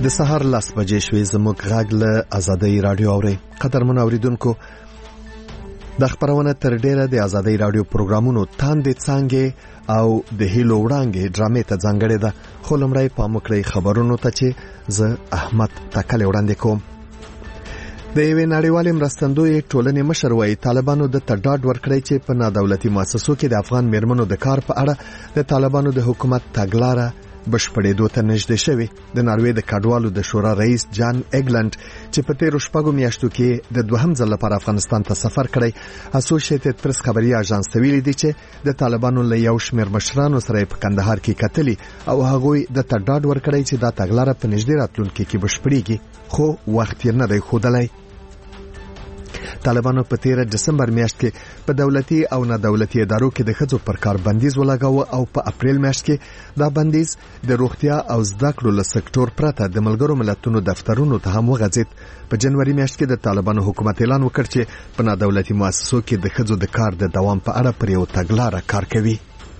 د سهار 10 بجې شوې. زموږ غږ له آزادۍ رادیو اوري. قدرمن اوریدونکو، د خبرونه تر ډیره د آزادۍ رادیو پروګرامونو تاندې څنګه او د هیلو وړاندې ډرامې ته ځانګړې ده. خو لمړی پام وکړئ خبرونو ته چې زه احمد تکل وړاندې کوم. د یوې نړیوالې مرستندوی ټولنې مشر وايي طالبانو د تډاډ ورکړی چې په نادولتي مؤسسو کې د افغان میرمنو د کار په اړه د طالبانو د حکومت تګلاره بشپړېدو ته نږدې شوی. د ناروې د کډوالو د شورا رئیس جان ایګلند چې په تیرو شپږو میاشتو کې د دوهم ځل لپاره افغانستان ته سفر کړی، اسوسییټډ پریس خبري اژانس ته ویلي دی چې د طالبانو له یو شمېر مشرانو سره په کندهار کې کتلي او هغوی د تډاډ ورکړی چې دا تګلاره په نږدې راتلونکي کې بشپړېږي، خو وخت یې نه دی ښودلی. طالبانو په 13 دسمبر میاشت کې په دولتي او نه دولتي ادارو کې د ښځو پر کار بندیز ولګاوه او په اپریل میاشت کې دا بندیز د روغتیا او زده کړو له سکتور پرته د ملګرو ملتونو دفترونو ته هم وغځید. په جنوري میاشت کې د طالبانو حکومت اعلان وکړ چې په نه دولتي مؤسسو کې د ښځو د کار د دوام په اړه پر یو تګلاره کار کوي.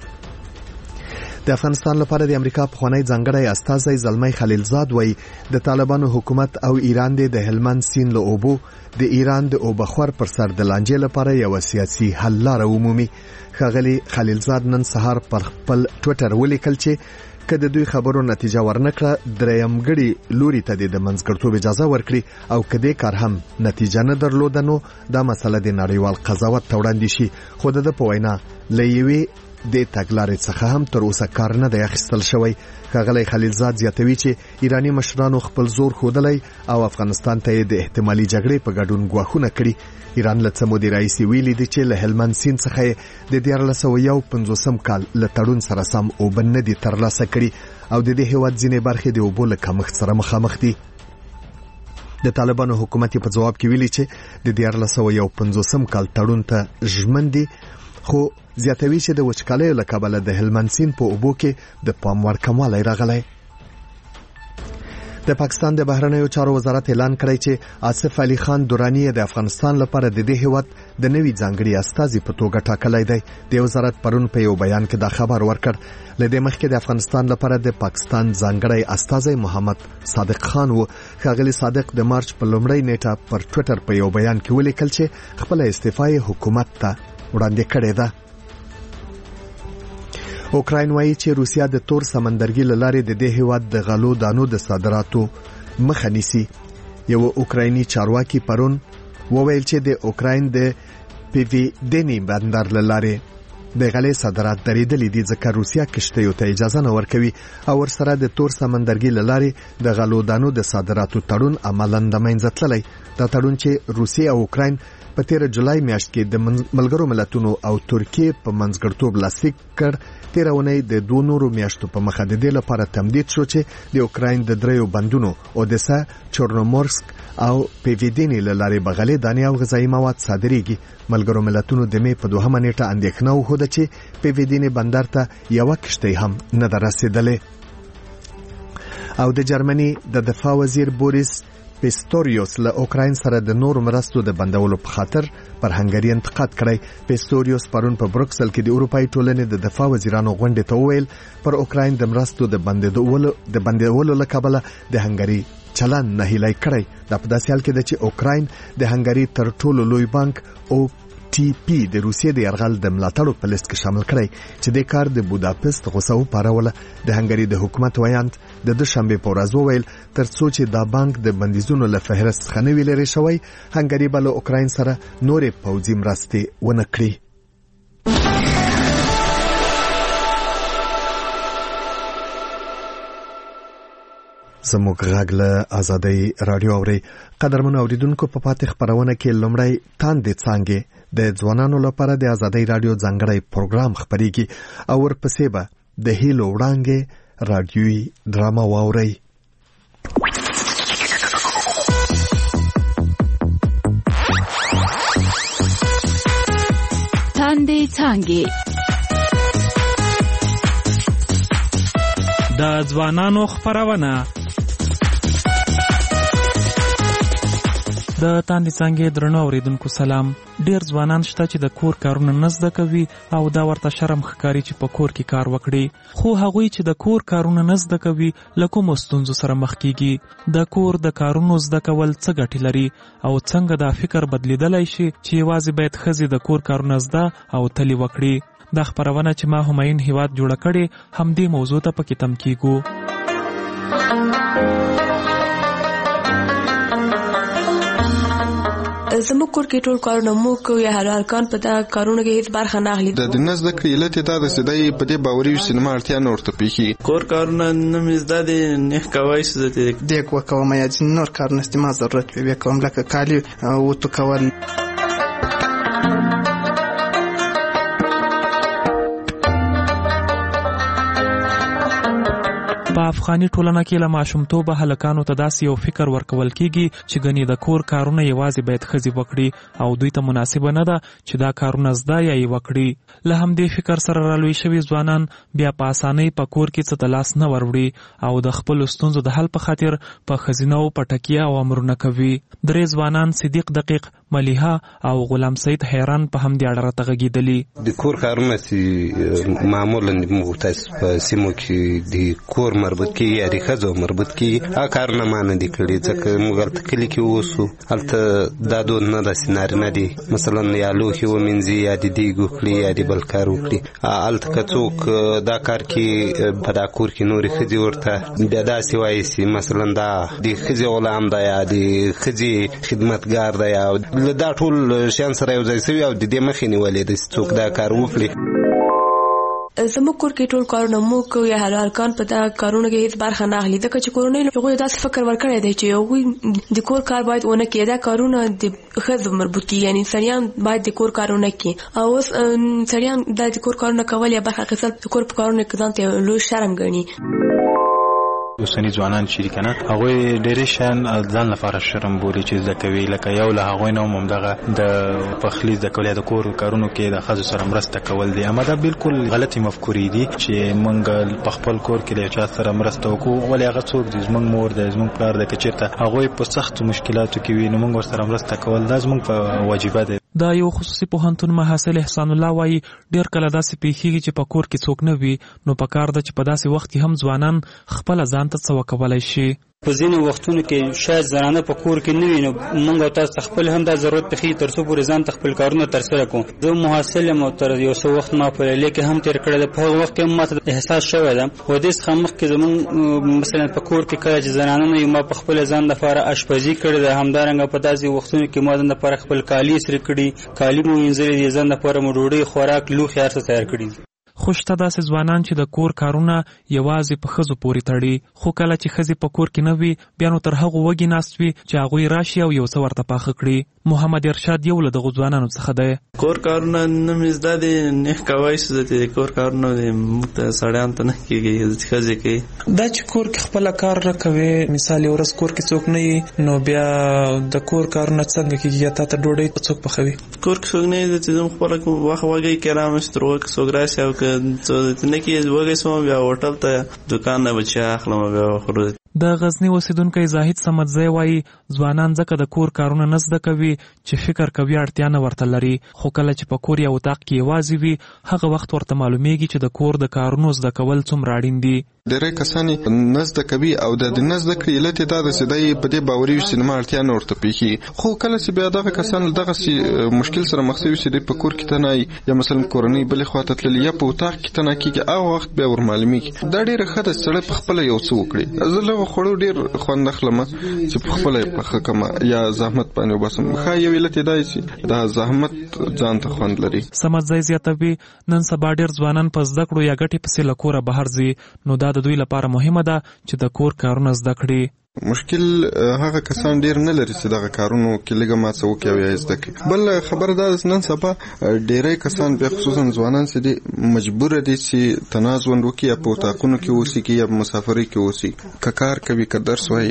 د افغانستان لپاره د امریکا پخوانی ځانګړی استازی زلمی خلیلزاد وایي د طالبانو حکومت او ایران د هلمند سیند له اوبو د ایران د اوبخور پر سر د لانجې لپاره یو سیاسي حل لاره ومومي. ښاغلی خلیلزاد نن سهار پر خپل ټویټر ولیکل چې که د دوی خبرو نتیجه ورنکړه درېیمګړي لوري ته د منځګړتوب اجازه ورکړي او که دې کار هم نتیجه نه درلوده نو دا مسله د نړیوال قضاوت ته وړاندې شي. خو د په وینا له یوې د تګلارې څخه هم تر اوسه کار نه دی اخیستل شوی. ښاغلی خلیلزاد زیاتوي چې ایرانی مشرانو خپل زور ښودلی او افغانستان ته د احتمالي جګړې په ګډون ګواښونه کړي. ایران له څه مودې راهیسې ویلي دي چې له هلمند سیند څخه د 1951 کال له تړون سره سم اوبه نه دي ترلاسه کړي او د دې هېواد ځینې برخې د اوبو له کمښت سره مخامخ دي. د طالبانو حکومت په جواب کې ویلي چې د 1951 کال تړون ته ژمن دي، خو زیاتوي چې د وچکالۍ له کبله د هلمند سیند په اوبو کې د پام وړ کموالی راغلی. د پاکستان د بهرنیو چارو وزارت اعلان کړی چې آصف علي خان درانی د افغانستان لپاره د دې هیواد د نوي ځانګړي استازي په توګه ټاکلی دی. د وزارت پرون په یو بیان کې دا خبر ورکړ. له دې مخکې د افغانستان لپاره د پاکستان ځانګړي استازي محمد صادق خان و. ښاغلی صادق د مارچ په لومړۍ نیټه پر ټویټر په یو بیان کې ولیکل چې خپل استعفا حکومت ته وړاندې کړې ده. اوکراین وایي چې روسیا د تور سمندرګي له لارې د دې هیواد د غلو دانو د صادراتو مخه نیسي. یو اوکرایني چارواکي پرون وویل چې د اوکراین د پیویدینی بندر له لارې د غلې صادرات درېدلي دي ځکه روسیا کشتیو ته اجازه نه ورکوي او ورسره د تور سمندرګي له لارې د غلو دانو د صادراتو تړون عملاً د منځه تللی. دا تړون چې روسیا او اوکراین په 13 جولای میاشت کې د ملګرو ملتونو او ترکیه په منځګړتوب لاسلیک کړ، تیرونی د 2 نورو میاشتو په مخه د دې لپاره تمدید شو چې د اوکراین د دریو بندونو اودیسا، چورنومورسک او پیویدینی له لارې بغلې دانې او غذایي مواد صادریږي. ملګرو ملتونو د مې په 2مه نیټه اندېښنه وښوده چې پیویدینی بندر ته یوه کشتۍ هم نه ده رسېدلې. او د جرمني د دفاع وزیر بوریس پیستوریوس له اوکراین سره د نورو مرستو د بندولو په خاطر پر هنګري انتقاد کړی. پیستوریوس پرون په بروکسل کې د اروپای ټولنې د دفاع وزیرانو غونډې ته وویل پر اوکراین د مرستو د بندولو له کبله د هنګري چلن نه هیلای کړی. دا په داسې حال کې ده چې اوکراین د هنګري تر ټولو لوی بانک او ټي پی د روسیې د یرغل د ملاتړو په لیست کې شامل کړی چې د کار د بوداپست غوسه وپاروله. د هنګري د حکومت ویاند د دوشنبه په ورځ وویل ترڅو چې دا بانک د بندیزونو له فهرست څخه نه وي لرې شوی، هنګري به له اوکراین سره نورې پوځي مرستې ونه کړي. زموږ غږ له آزادۍ رادیو اوري. قدرمن اوریدونکو، په پاتې خبرونه کې لومړی تاندې څانګې د ځوانانو لپاره د آزادۍ رادیو ځانګړی پروګرام خبرېږي او ورپسې به د هیلو وړاندې رادیوي ډرامه واورئ. تاندې څانګې د ځوانانو خبرونه. د تاندې څانګې درنو اوریدونکو سلام. ډیر ځوانان شته چې د کور کارونه نه زده کوي او دا ورته شرم ښکاري چې په کور کې کار وکړي، خو هغوی چې د کور کارونه نه زده کوي له کومو ستونزو سره مخ کیږي. د کور د کارونو زده کول څه ګټې لري او څنګه دا فکر بدلیدلی شي چې یوازې باید ښځې د کور کارونه زده او تلې وکړي. دا خپرونه چې ما همایون هیواد جوړه کړې همدې موضوع ته پکې تم کیږو. زموږ کور کې ټول کارونه موږ یا هلکان په دا کارونه کې هیڅ برخه نه اخلي. د دنیا زده کړې علت دا ده چې دی په دې باوري وي چې ما اړتیا نه ورته پیښي. کور کارونه نه مې زده دي نه کوای شي زه دیګ وکوم یا نور کار نشته ما ضرورت وي کوم لکه کالی وته کول. په افغاني ټولنه کې له ماشومتوبه هلکانو ته داسې یو فکر ورکول کیږي چې ګنې د کور کارونه یوازې باید ښځې وکړي او دوی ته مناسبه نه ده چې دا کارونه زده یا یې وکړي. له همدې فکر سره رالوی شوي ځوانان بیا په اسانۍ په کور کې څه ته لاس نه وروړي او د خپلو ستونزو د حل په خاطر په ښځینو په ټکیه او امرونه کوي. درې ځوانان صدیق دقیق، ملیحه او غلام سید حیران په همدې اړه راته غږېدلي. د کور کارونه چې معمولا موږ تاسو په سیمو کې د کور مربوط کیږي یا د ښځو مربوط کیږي هغه کارونه ما نه دي کړي ځکه موږ هلته کلي کې اوسو، هلته دا دود نه داسې نارینه دي مثلا یا لوښي ومینځي یا د دیګ وکړي یا د بل کار وکړي. هلته که څوک دا کار کې په دا کور کې نورې ښځې ورته بیا داسې وایي چې مثلا دا د ښځې غلام ده یا د ښځې خدمتګار ده یا دا ټول شیان سره یو ځای شوي او د دې مخې نیولې ده چې څوک دا کار وکړي. زموږ کور کې ټول کارونه موږ یا هلکان په دا کارونه کې هیڅ برخه نه اخلي ځکه چې کورنۍ هغوی داسې فکر ورکړی دی چې هغوی د کور کار باید ونه کړي. دا کارونه د ښځو مربوط کیږي، یعنې سړیان باید د کور کارونه کړي او اوس سړیان دا د کور کارونه کول یا برخه اخیستل د کور په کارونه کې ځان ته لوی شرم ګڼي. اوسني ځوانان چې کنه هغه ډېر شان ځان لپاره شرم بولي چې زده کوي، لکه یو له هغه نوم هم دغه د پخلی د کولې د کور کارونو کې د ښځو سره مرسته کول دي. اما دا بالکل غلطي مفکورې دي چې موږ په خپل کور کې له چا سره مرسته وکړو ولې هغه څوک د زموږ مور د زموږ پلار د کچېرته هغه په سخت مشکلاتو کې وي نو موږ ورسره مرسته کول دا زموږ په واجبه ده. دا یو خصوصي پوهنتون محصل احسان الله وایي ډېر کله داسې پیښیږي چې په کور کې څوک نه وي نو پکار ده چې په داسې وخت کې هم ځوانان خپله ځان ته څه وکولی شي. په ځینو وختونو کې شاید زنانه په کور کې نه وي نو موږ تاسو خپل هم دا ضرورت پېښي تر څو پورې ځان ته خپل کارونه ترسره کوو. زه محصل یم او تر یو څو وخت ما په لیلیه کې هم تېر کړی دی. په هغه وخت کې هم ماته احساس شوی ده و دې څخه مخکې زموږ مثلا په کور کې کله چې زنانه نه وي ما په خپل ځان لپاره اشپزي کړې ده. همدارنګه په داسې وختونو کې ما ځان لپاره خپل کالي استری کړي، کالي مو وینځلي دي، ځان لپاره مو ډوډۍ خوراک لوښي هر څه تیار کړي. خو شته داسې ځوانان چې د کور کارونه یوازې په ښځو پورې تړي، خو کله چې ښځې په کور کې نه وي بیا نو تر هغو وږي ناست وي چې هغوی راشي او یو څه ورته پاخه کړي. محمد ارشاد یو له دغو ځوانانو څخه دی. کور کارونه نه مې زده دي نه کوای شي زه کور کارونه موږ ته سړیانو ته نه کېږي ښځې کوي. دا چې کور کې خپله کار نه کوي مثال یو ورځ کور کې څوک نه وي نو بیا د کور کارونه څنګه کېږي یا تا ته ډوډۍ څوک پخوي؟ کور کې څوک نه وي چې زه خپله وخت وږی کې رامشي تر هغه څوک راشي او که نه کېږي وږی شوم بیا هوټل ته دوکان نه به چای اخلم بیا خورو. د غزنی اوسیدونکی زاهد صمدزی وایي ځوانان ځکه د کور کارونه نه زده کوي چې فکر کوي اړتیا نه ورته لري، خو کله چې په کور یا اتاق کې یوازې وي هغه وخت ورته معلومیږي چې د کور د کارونو زده کول څومره اړین دي. ډېری کسان نه زده کوي او د نه زده کړې علت یې دا ده چې دی په دې باوري وي چې ما اړتیا نه ورته پیښي. خو کله چې بیا دغه کسان دغسې مشکل سره مخ شوي چې دی په کور کې ته نه یا مثلا کورنۍ بلې خوا ته تللي یا په اتاق کې ته نه کېږي هغه وخت بیا ورمعلومیږي. دا ډېره ښه ده چې سړی په خپله یو څه وکړي. زه له خوړو ډېر خوند اخلم چې په خپله یې پخه کړم یا زحمت باندې وباسم. ښه یو علت یې دا چې دا زحمت ځان ته خوند لري. صمدزی زیاتوي نن سبا ډېر ځوانان په زده کړو یا ګټې پسې له کوره بهر ځي نو دا د دوی لپاره مهمه ده چې د کور کارونه زده کړي. مشکل هغه کسان ډیر نه لري چې دغه کارونو کې لږه ما څه وکړي او یا زده کړي. بل خبره دا ده نن سبا ډیری کسان بیا خصوصا ځوانان چې دي مجبور دي چې تنازل وکړي یا په اتاقونو کې اوسي یا په مسافرۍ کې اوسي. که کار کوي که درس وایي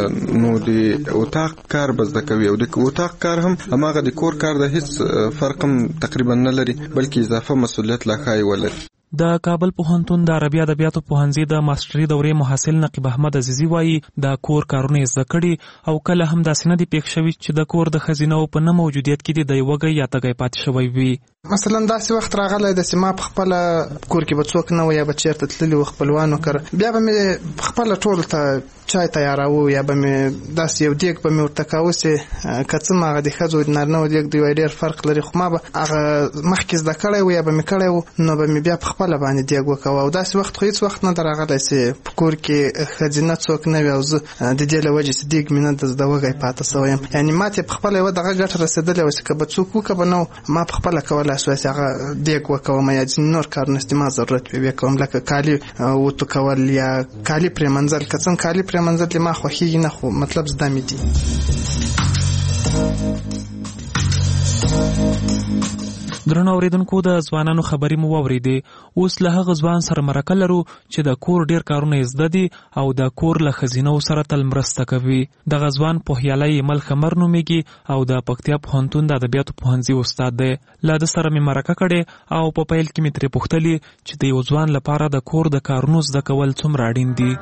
نو د اتاق کار به زده کوي او د اتاق کار هم هماغه د کور کار د هیڅ فرق هم تقریبا نه لري بلکې اضافه مسؤلیت لا ښایي ولري. د کابل پوهنتون د عربي ادبیاتو پوهنځي د ماستري دورې محصل نقیب احمد عزیزي وایي د کور کارونه زده کړي او کله هم داسې نه دي پېښ شوي چې د کور د ښځینو په نه موجودیت کې د وږی یا تږی پاتې شوی وي. مثلا داسې وخت راغلی د سیما په خپل کور کې به څوک نه و یا به چیرته تللی و خپلوانو کړه، بیا به مې خپل ټول ته چای تیاراو یا به مې داسې یو دیګ به مې ورته کاوه چې که څه ما هغه د ښځو د نارینهو دیګ د یو ډېر فرق لري، خو ما به هغه مخکې زده کړی و یا به مې کړی و نو به مې بیا په خپله باندې دیګ وکوه. او داسې وخت خو هېڅ وخت نه ده راغلی چې په کور کې ښځینه څوک نه وي او زه د دې له وجې چې دیګ مې نه د زده وږی پاته سوی یم. یعنې ما ته په خپله یوه دغه ګټه رسېدلې وه چې که به څوک وکړه به نه ما په خپله کولی شوی چې هغه دیګ وکوم یا ځینې نور کارونه چې ما ضرورت وي کوم، لکه کالي وتو کول یا کالي پرېمنځل. که څنګه کالي پرېمنځل ما خوښېږي نه، خو مطلب زده مې دي. درنو اوریدونکو، د ځوانانو خبرې مو واورېدې. اوس له هغه ځوان سره مرکه لرو چې د کور ډیر کارونه یې زده دي او د کور له ښځینو سره تل مرسته کوي. دغه ځوان پوهیالی ایمل خمر نومیږي او د پکتیا پوهنتون د ادبیاتو پوهنځي استاد دی. له ده سره مې مرکه کړې او په پیل کې مې ترې پوښتلې چې د یو ځوان لپاره د کور د کارونو زده کول څومره اړین دي.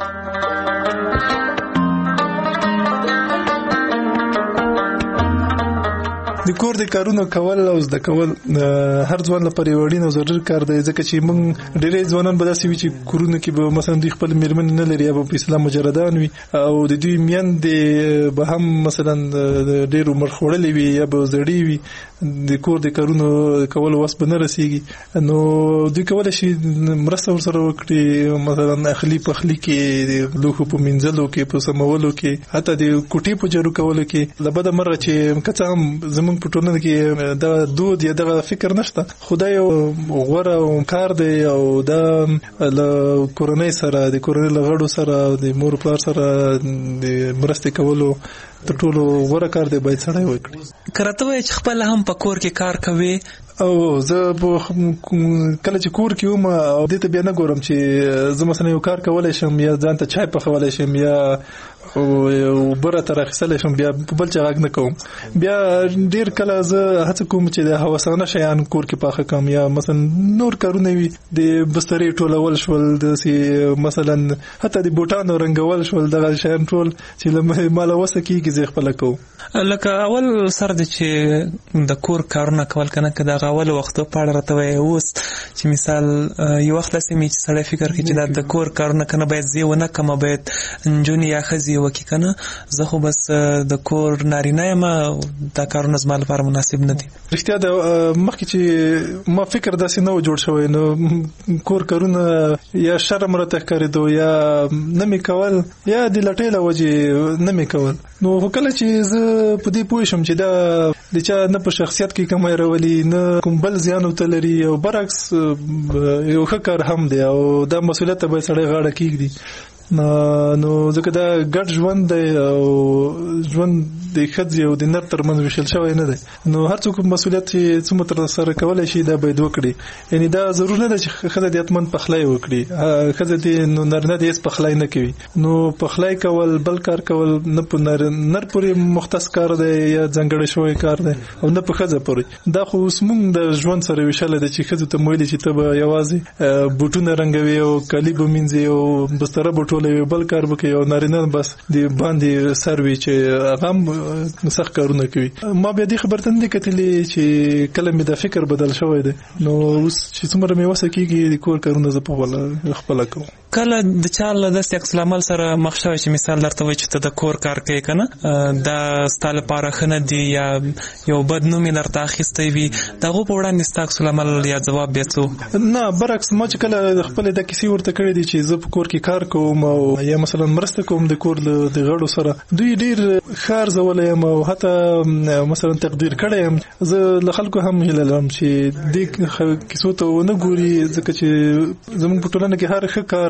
د کور د کارونو کول او زده کول هر ځوان لپاره یو اړین او ضروري کار دی، ځکه چې موږ ډېری ځوانان به داسې وي چې کورونه کې به مثلا دوی خپل مېرمنې نه لري یا به په اصطلاح مجردان وي او د دوی میندې به هم مثلا ډېر عمر خوړلې وي یا به زړې وي، د کور د کارونو کولو وس به نه رسېږي. نو دوی کولی شي مرسته ورسره وکړي، مثلا اخلي پخلي کې، د لوښو په مینځلو کې، په سمولو کې، حتی د کوټې په جارو کولو کې. له بده مرغه چې که څه هم زموږ په ټولنه کې دا دود یا دغه فکر نشته، خو دا یو غوره کار دی او دا له کورنۍ سره، د کورنۍ له غړو سره، د مور پلار سره د مرستې کولو تر ټولو غوره کار دی، باید سړی وکړي. که راته وایې چې خپله هم په کور کې کار کوې؟ او زه کله چې کور کې وم او دې ته بیا نه ګورم چې زه مثلا یو کار کولی شم یا ځان ته چای پخولی شم یا اوبه راته راخیستلی شم، بیا په بل چا غږ نه کوم. بیا ډېر کله زه هڅه کوم چې د هوسانه شیان کور کې پاخه کړم یا مثلا نور کارونه وي، د بسترې ټولول شول، داسې مثلا حتی د بوټانو رنګول شول، دغه شیان ټول چې له ماله وسه کېږي زه خپله کوم. لکه اول سر دی چې د کور کارونه کول کنه که دغه اول وختو په اړه راته وایې. اوس چې مثال یو وخت داسې مې چې سړی فکر کوي چې دا د کور کارونه کنه باید زه ونه کړم، باید نجونې یا ښځې وکړي کنه، زه خو بس د کور نارینه یم، دا کارونه زما لپاره مناسب نه دي. رښتیا د مخکې چې ما فکر داسې نه و جوړ شوی، نو کور کارونه یا شرم راته ښکارېدو یا نه مې کول یا د لټۍ له وجې نه مې کول. نو کله چې زه په دې پوه شم چې دا د چا نه په شخصیت کې کمی راولي نه کوم بل زیان ورته لري او برعکس یو ښه کار هم دی او دا مسؤلیت ته باید سړی غاړه کېږدي. نو ځکه دا ګډ ژوند دی او ژوند د ښځې او د نر ترمنځ ویشل شوی نه دی، نو هر څوک مسؤلیت چې څومره ترسره کولی شي دا باید وکړي. یعنی دا ضرور نه ده چې ښځه دې حتماً پخلی وکړي، ښځه دې نو نارینه دې هېڅ پخلی نه کوي. نو پخلی کول، بل کار کول نه په نر پورې مختص کار دی یا ځانګړی شوی کار دی او نه په ښځه پورې. دا خو اوس موږ د ژوند سره ویشلی دی چې ښځو ته مو ویلي چې ته به یوازې بوټونه رنګوي او کالي به مینځي او بستره به ټولوي، بل کار به کوي، او نارینه بس د باندې سر وي چې هغه هم سخت کارونه کوي. ما بیا دې خبرته نه دي کتلې چې کله مې دا فکر بدل شوی دی، نو اوس چې څومره مې وسه کېږي د کور کارونه زه په خپله کوم. کله د چا له داسې عکس العمل سره مخ شوی چې مثال درته وایي چې ته د کور کار کوې که نه، دا ستا لپاره ښه نه دي یا یو بد نوم یې درته اخیستی وي، د هغو په وړاندې ستا عکس العمل یا ځواب بیا څه؟ نه برعکس، ما چې کله خپلې دا کیسې ورته کړې دي چې زه په کور کې کار کوم او یا مثلا مرسته کوم د کور د غړو سره، دوی ډېر ښه ارزولی یم او حتی مثلا تقدیر کړی یم. زه له خلکو هم هیله لرم چې دې کیسو ته ونه ګوري، ځکه چې زموږ په ټولنه کې هر ښه کار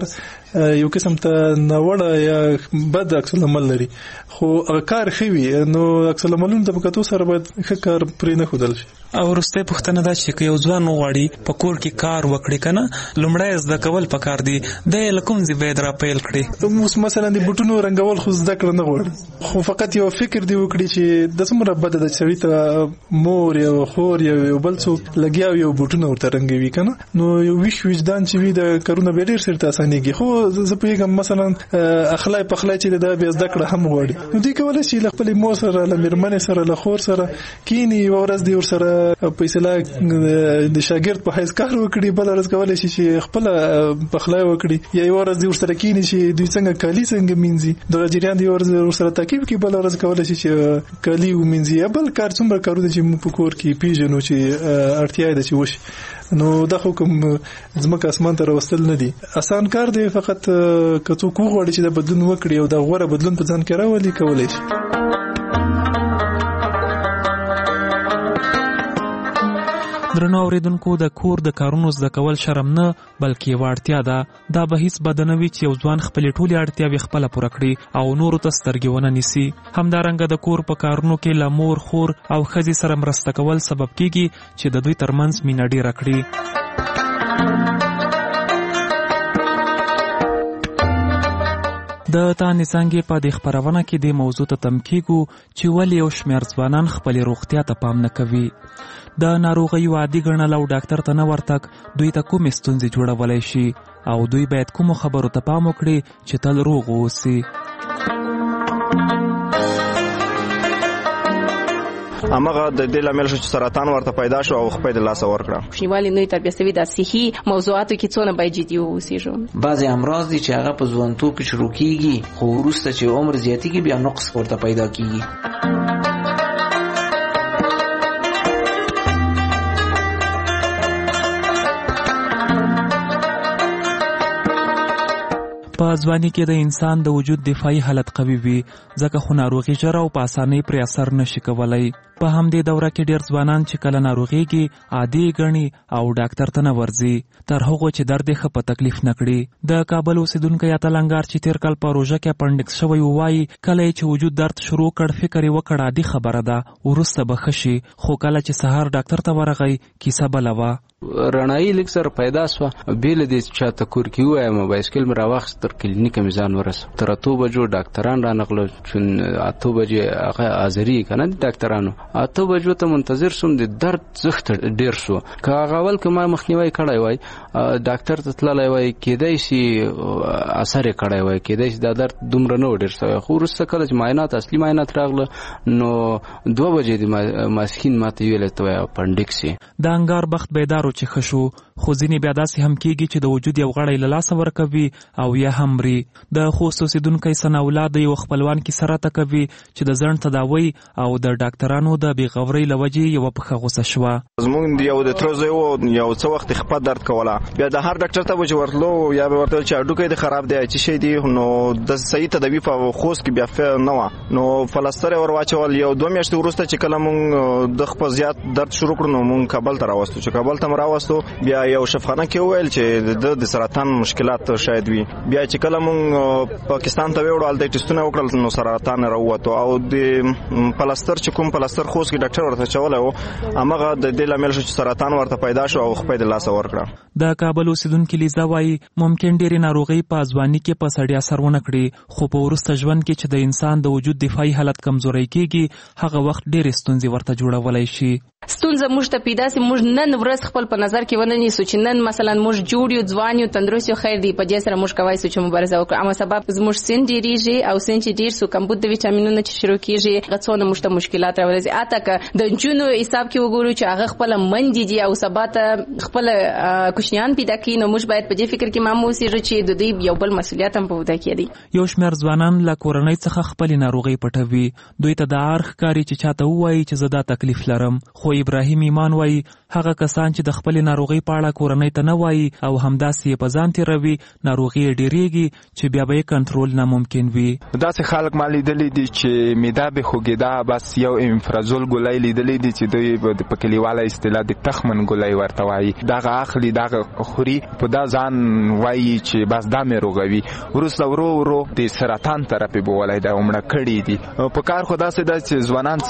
یو قسم ته ناوړه یا بد عکس العمل لري خو هغه کار خوي نو عکس العملونه د پکاتو سره باید ښه کار پرې نه خودل شي. او وروسته پوښتنه دا چې یو ځوان وغواړي په کور کې کار وکړي کنه لومړی زده کول پکار دي د لکم زی باید را پیل کړي. اوس مثلا د بوټونو رنگول خو زده کړه نه غواړي خو فقط یو فکر دی وکړي چې د څومره بد د سړی ته مور یا خور یا بل څوک لګیا یو بوټونه ورته رنگوي کنه نو یو ویش وجدان چې وي د کارونه به ډیر سره اسانيږي. خو زه پیغام مثلا اخلاق په اخلاق چې د بیا زده کړه هم غواړي نو دوی کولای شي خپل مور سره له میرمنې سره له خور سره کینی ورځ دی ور سره پیسې د شاګرد په حیث کار وکړي بل ورځ کولای شي چې خپل په اخلاق وکړي یا ورځ دی ور سره کینی چې دوی څنګه کالی څنګه مینځي د جریان دی ور سره تاکیب کې بل ورځ کولای شي چې کالی ومینځي بل کار څومره کارونه چې موږ په کور کې پیژنو چې اړتیا ده چې وشي نو دا حکم زمکه اسمان ته راوستل نه دي آسان کار دی فقط که څوک وغواړي چې د بدلون وکړي او د غوړه بدلون په ځان کې راولي کولای شي. درنو اوریدونکو د کور د کارونو زده کول شرم نه بلکې یوه اړتیا ده. دا به هیڅ بد نه وي چې یو ځوان خپلې ټولې اړتیاوې خپله پوره کړي او نورو ته سترګې ونه نیسي. همدارنګه د کور په کارونو کې له مور خور او ښځې سره مرسته کول سبب کیږي چې د دوی ترمنځ مینه ډیره کړي. د تانې څانګې په دې خپرونه کې د موضوع ته تم کیږو چې ولې یو شمېر ځوانان خپلې روغتیا ته پام نه کوي. د ناروغیو عادي ګڼل او ډاکټر ته نه ورتګ دوی ته کومې ستونزې جوړولی شي او دوی باید کومو خبرو ته پام وکړي چې تل روغ واوسي. همغه د دې لامل شو چې سرطان ورته پیدا شو او خپل د لاس ورکړه. شنیوالي نوې تربیه سوي د صحي موضوعاتو کې څونه باید جدي واوسېږو. بعضې امراض دي چې هغه په ځوانتوب کې شروع کیږي خو وروسته چې عمر زیاتېږي بیا نقص ورته پیدا کیږي. په ځواني کې د انسان د وجود دفاعي حالت قوي وي ځکه خو ناروغي ژر او په اسانۍ پرې اثر نشي کولی. په همدې دوره کې ډېر ځوانان چې کله ناروغېږي عادي ګڼي او ډاکټر ته نه ورځي تر هغو چې درد یې ښه په تکلیف نه کړي. د کابل اوسېدونکی اتلنګار چې تېر کال په روژه کې اپنډکس شوی وایي کله یې چې وجود درد شروع کړ فکر یې وکړ عادي خبره ده وروسته به ښه شي خو کله چې سهار ډاکټر ته ورغی کیسه بله وه. رڼایي لږ سره پیدا سوه بېله دې چې چاته کور کې ووایم بایسکل مې راواخیست تر کلینیکه مې ځان ورسو تر 8 بجو ډاکټران رانغله چون 8 بجې هغه حاضري که نه د ډاکټرانو 8 بجو ته منتظر سوم د درد زښت ډېر شو که هغه اول که ما مخنیوی کړی وای ډاکټر ته تللی وای کېدای شي اثر یې کړی وای کېدای شي دا درد دومره نه و ډېر شوی خو وروسته کله چې معاینات اصلي معاینات راغله نو 2 بجې د ماسپښین ما ته ویلی ته وایي اپنډکس یې. د انګار بخت بیدار چې ښه شو خو ځینې بیا داسې هم کیږي چې د وجود یو غړی له لاسه ورکوي او یا هم مري. د خوست اوسېدونکی ثناءالله د یو خپلوان کیسه راته کوي چې د ځنډ تداوی او د ډاکټرانو د بېغورۍ له وجې یوه پښه غوسه شوه. زموږ یو د تره زوی و یو څه وخت خپه درد کوله بیا د هر ډاکټر ته به چې ورتلو یا به ورته ویل چې هډوکی دې خراب دی څه شی دی نو د صحیح تداوي په خوست کې بیا نه وه نو پلستر یې ور واچول. یو 2 میاشتې وروسته چې کله مونږ د خپل زیات درد شروع کړو نو مونږ کابل ته راوستو چې کابل ته راوستو بیا یو شفاخانه کې وویل چې د سرطان مشکلات شاید وي. بیا چې کله مونږ پاکستان ته وړو هلته ټیسټونه وکړل نو سرطان راووتو او د پلستر چې کوم پلستر خوست کې ډاکټر ورته چولی و همغه د دې لامل شو چې سرطان ورته پیدا شو او خپل د لاسه ورکړه. د کابل اوسېدونکي لیزا وایي ممکن ډېرې ناروغۍ په ځواني کې په سړي اثر ونه کړي خو په وروسته ژوند کې چې د انسان د وجود دفاعي حالت کمزوری کېږي هغه وخت ډېرې ستونزې ورته جوړولی شي. ستونزه موږ ته پیدا سي موږ نن ورځ خپل په نظر کې ونه نیسو چې نن مثلا موږ جوړ یو ځوان یو تندرست یو خیر دی په دې سره موږ کوای سو چې مبارزه وکړو اما سبب زموږ سن ډیریږي او سن چې ډیر سو کمبود د ویټامینونو چې شروع کیږي غڅونه موږ ته مشکلات راولي اته که د جنونو حساب کې وګورو چې هغه خپل مندي دي او سبات خپل کوشنیان پیدا کړي نو موږ باید په دې فکر کې ماموسي چې د دې یو بل مسولیت هم په ودا کې دی. یو شمېر ځوانان له کورنۍ څخه خپل ناروغي پټوي دوی ته د ارخ کاری چې چاته وایي چې زه دا تکلیف لرم خو ابراهیم ایمان وایي هغه کسان چې د خپل ناروغي په اړه کورنۍ ته نه وایي او همداسې په ځان تیروي ناروغي ډیریږي چې بیا به کنټرول ناممکن وي. داسې خلک ما لیدلی دي چې معده به خوږېده بس یو امفرازول ګولۍ لیدلی دي چې دوی په کلیواله اصطلاح د تخمن ګولۍ ورته وایي دغه اخلي دغه خوري په دا ځان وایي چې بس دا مې روغوي وروسته ورو ورو د سرطان طرف به ولای دا عمره کړي دي. په کار خو داسې ده چې ځوانان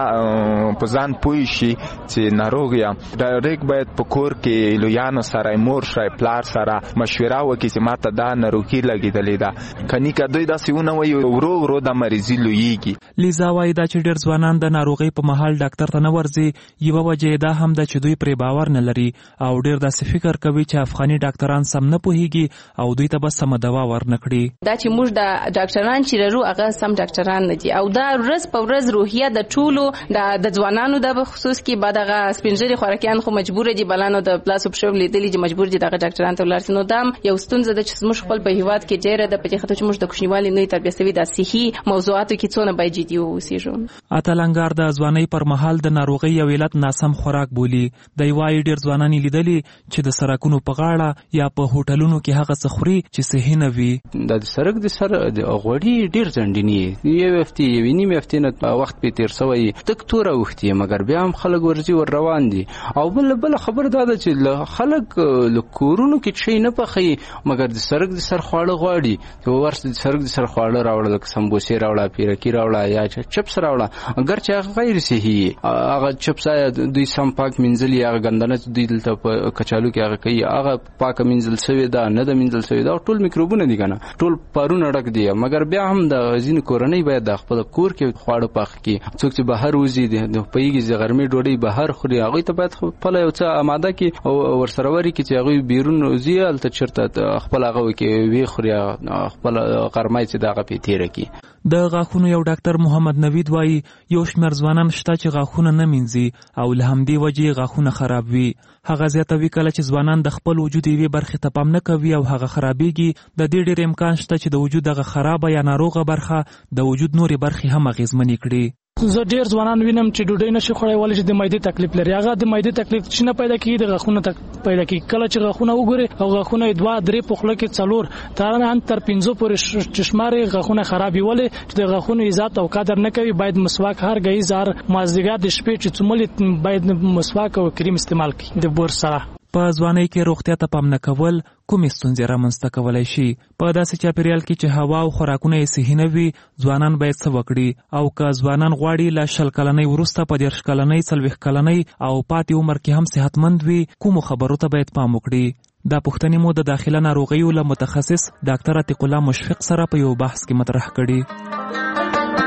څنګه په ځان پوه شي چې ناروغ یم ډایرکټ باید په کور کې لویانو سره مور سره پلار سره مشوره وکړي چې ماته دا ناروغي لګېدلې ده کني که دوی داسې ونه وایي ورو ورو د مریضي لویږي. لیزا وایي دا چې ډېر ځوانان د ناروغۍ په مهال ډاکټر ته نه ورځي یوه وجه دا هم ده چې دوی پرې باور نه لري او ډېر داسې فکر کوي چې افغاني ډاکټران سم نه پوهیږي او دوی ته به سمه دوا ورنکړي. دا چې موږ د ډاکټران چې لرو هغه سم ډاکټران نه دي او دا ورځ په ورځ روحیه د ټولو د ځوانانو د خصوص کې بعد هغه سپینځري خوراکیان خو مجبور دي بلانو د پلاس اپ شو لیدلی چې مجبور دي دغه ډاکټران ته ولرسي. نو دا یو ستونزه ده چې موږ خپل په هیواد کې ډېر د پدې خاطر چې موږ د کوچنیوالي نه تربیه شوي د صحي موضوعاتو کې څونه باید جدي اوسېږو. اتلنګار د ځوانۍ پر مهال د ناروغۍ یو علت ناسم خوراک بولي. د یوای ډېر ځوانان لیدلي چې د سرکونو په غاړه یا په هوټلونو کې هغه څه خوري چې صحي نه وي. د سرک د سر د غوړي ډېر ځنډنی یو هفته یو نیم هفته نه وخت په تیر سوی تک تور وختي مګر بیا هم خلک ورځي ور روان دي او بل خبر دا ده چې خلک له کورونو کې شي نه پخې مګر د سرک د سر خواړه غواړي او ورس د سرک د سر خواړه راوړل سمبوسې راوړل پیرکی راوړل یا چپس راوړل اگر چې غیر صحي هغه چپس دوی سم پاک منځلي هغه ګندنه دوی دلته په کچالو کې هغه کوي هغه پاک منځل سوی دا نه د منځل سوی دا ټول میکروبونه دي کنه ټول پرونه ډک دي مګر بیا هم د ځین کورنۍ باید د خپل کور کې خواړه پاخ کړي څوک چې بهر وځي د پیږي د غرمې ډوډۍ بهر خوري هغه ته باید خپل یو څه آماده کړي او ورسره وري کې چې هغه بیرون وځي الته چرته خپل هغه کې وی خوري خپل غرمې چې دغه په تیر کې. د غاښونو یو ډاکټر محمد نوید وایي یو شمېر ځوانان شته چې غاښونه نه مینځي او له همدې وجې غاښونه خراب وي. هغه زیاتوي کله چې ځوانان د خپل وجود یوې برخې ته پام نه کوي او هغه خرابېږي د دې ډېر امکان شته چې د وجود هغه خرابه یا ناروغه برخه د وجود نورې برخې هم اغېزمنې کړي. زه ډیر ځوانان وینم چې ډوډۍ نشي خوړای ولې چې د معدې تکلیف لري هغه د معدې تکلیف چې نه پیدا کیږي د غاښونو پیدا کیږي کله چې غاښونه وګوري او غاښونه 2-3 په خوله کې 4 تر 5 پورې چشماري غاښونه خرابي ولې چې د غاښونو عزت او قدر نه کوي باید مسواک هر غي زار مازدیګر د شپې چې څومره باید مسواک او کریم استعمال کړي د بور سره. په ځوانۍ کې روغتیا ته پام نه کول کومې ستونزې رامنځته کولی شي؟ په داسې چاپیریال کې چې هوا او خوراکونه یې صحي نه وي ځوانان باید څه وکړي او که ځوانان غواړي له 20 کلنۍ وروسته په 30 کلنۍ 40 کلنۍ او پاتې عمر کې هم صحتمند وي کومو خبرو ته باید پام وکړي؟ دا پوښتنې مو د داخله ناروغیو له متخصص ډاکټر عتیق الله مشفق سره په یو بحث کې مطرح کړي.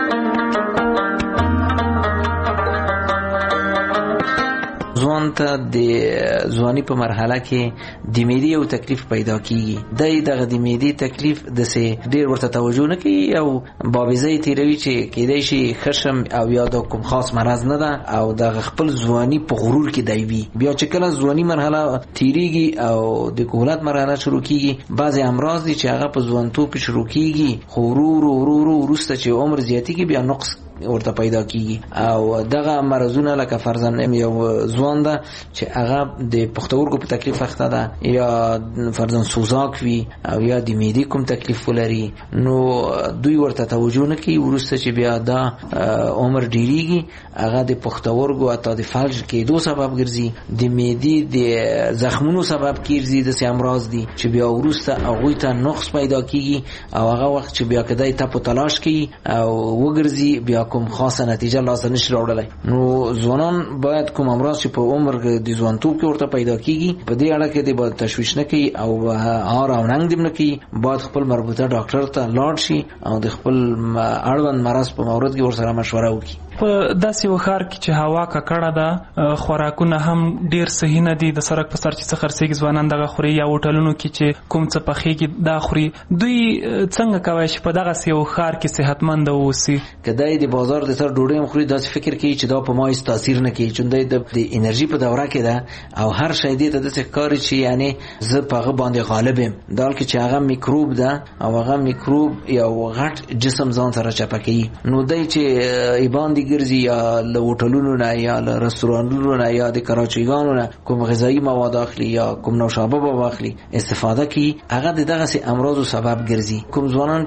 ځوان ته د ځواني په مرحله کې د معدې یو تکلیف پیدا کیږي دغه د معدې تکلیف د سه ډیر ورته توجه نه کوي او بابیزه تیروي چې کېدای شي خشم او یا د کوم خاص مرض نه ده او د خپل ځواني په غرور کې دی بیا چې کله ځواني مرحله تیریږي او د کهولت مرحله شروع کیږي بعضی امراض دي چې هغه په ځوانتوب کې شروع کیږي خو ورو وروسته چې عمر زیاتیږي بیا نقص ورته پیدا کیږي او دغه مرزونه لکه فرضاً یو ځوان ده چې هغه د پښتورګو په تکلیف اخته ده یا فرضاً سوزاک وي او یا د معدې کوم تکلیف ولري نو دوی ورته توجه نه کوي ورسته چې بیا دا عمر ډیریږي هغه د پښتورګو اته د فلج کېدو سبب ګرځي د معدې د زخمونو سبب کیږي د سي امراض دي چې بیا ورسته هغه ته نقص پیدا کیږي او هغه وخت چې بیا کدی ته په تلاش کوي او وګرځي بیا کوم خاصه نتیجه لاسته نشي راوړلای نو ځوانان باید کوم امراض چې په عمر د ځوانتوب کې ورته پیدا کیږي په دې اړه کې د باید تشویش نه کوي او هار او ننګ دې نه کوي باید خپل مربوطه ډاکټر ته لاړ شي او د خپل اړوند مرض په مورد کې ورسره مشوره وکړي. په داسې وخار کې چې هوا ککړه ده خوراکونه هم ډیر صحیح نه دي د سرک په سر چې څه خرڅېږي ځوانان دغه خوري یا هوټلونو کې چې کوم څه پخېږي دا خوري دوی څنګه کولی شي په دغسې یو ښار کې صحتمند واوسي؟ که دی د بازار د سر ډوډۍ هم خوري داسې فکر کوي چې دا په ما هیڅ تاثیر نه کوي چون دی د انرژي په دوره کې ده او هر شی دې ته داسې ښکاري چې یعنې زه په هغه باندې غالب یم دا حال کې چې هغه میکروب ده او هغه میکروب یو غټ جسم ځان سره چپه کوي نو دی چې باندې ګرځي یا له هوټلونو نه یا له رستورانونو نه یا د کراچیګانو نه کوم غذایی مواد اخلي یا کوم نوشابه به واخلي استفاده کوي، هغه دغه سي امراضو سبب ګرځي. کوم ځوانان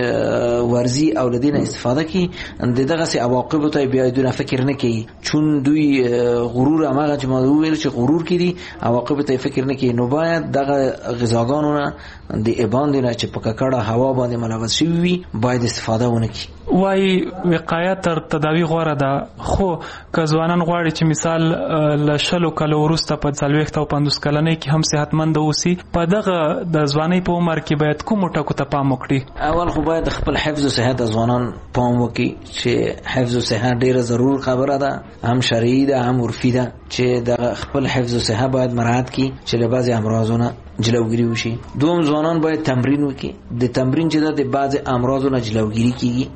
چې ورزي او لدینه استفاده کوي دغه سي عواقب ته بیا دونه فکر نه کوي، چون دوی غرور هغه چې ما ویل چې غرور کړي عواقب ته فکر نه کوي. نو باید دغه غذاګانو نه د ایبان نه چې په ککړه هوا باندې ملوث شوی وي باید استفاده ونه کړي. وای وقایه تر تداوی غوړه ده، خو که ځوانان غواړي چې مثال له 20 کالو وروسته په 40 او 50 کلنۍ کې هم صحتمند اوسي، په دغه د ځوانۍ په عمر کې باید کوم ټکو ته پام وکړي؟ اول خو باید خپل حفظ او صحت ځوانان پام وکړي چې حفظ او صحت ډیره ضرور خبره ده، هم شرعي ده هم عرفي ده، چې د خپل حفظ او صحت باید مراعات کړي چې له بعضي امراضونو جلوگیری وشي. دوم ځوانان باید تمرین وکړي، د تمرین چې د بعضي امراضونو جلوگیری کیږي.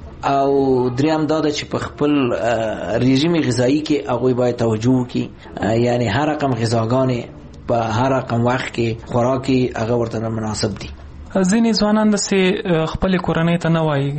او دریم دا چې په خپل رژیم غذایی کې هغه باید توجه وکړي، یعنی هر رقم غذاګانې په هر رقم وخت کې خوراکي هغه ورته مناسب دي. ځینې ځوانان داسې خپل کورنۍ ته نه وایي،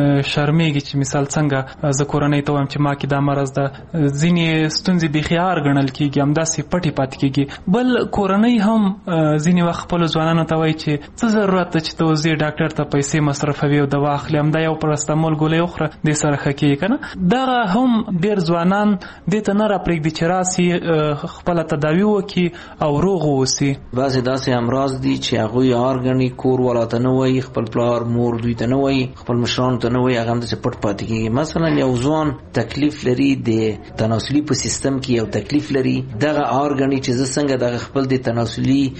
شرمېږي چې مثال څنګه زه کورنۍ ته وایم چې ما کې دا مرض ده. ځینې ستونزې بیخي هار ګڼل کېږي، همداسې پټې پاتې کېږي. بل کورنۍ هم ځینې وخت خپلو ځوانانو ته وایي چې څه ضرورت ده چې ته اوس ځې ډاکټر ته پیسې مصرفوي او دوا اخلي، همدا یو پرستمول ګولۍ وخوره دې سره ښه کېږي که نه. دغه هم ډېر ځوانان دې ته نه راپرېږدي چې راسي خپله تداوي وکړي او روغ واوسي. بعضې داسې امراض دي چې هغوی هار ګڼي، کور والا ته نه وایي، خپل پلار مور دوی ته نه وایي، خپل مشرانو ته نه وایي، هغه همداسې پټ پاتې کېږي. مثلا یو ځوان تکلیف لري د تناسلي په سیستم کې، یو تکلیف لري، دغه هار ګڼي چې زه څنګه دغه خپل د تناسلي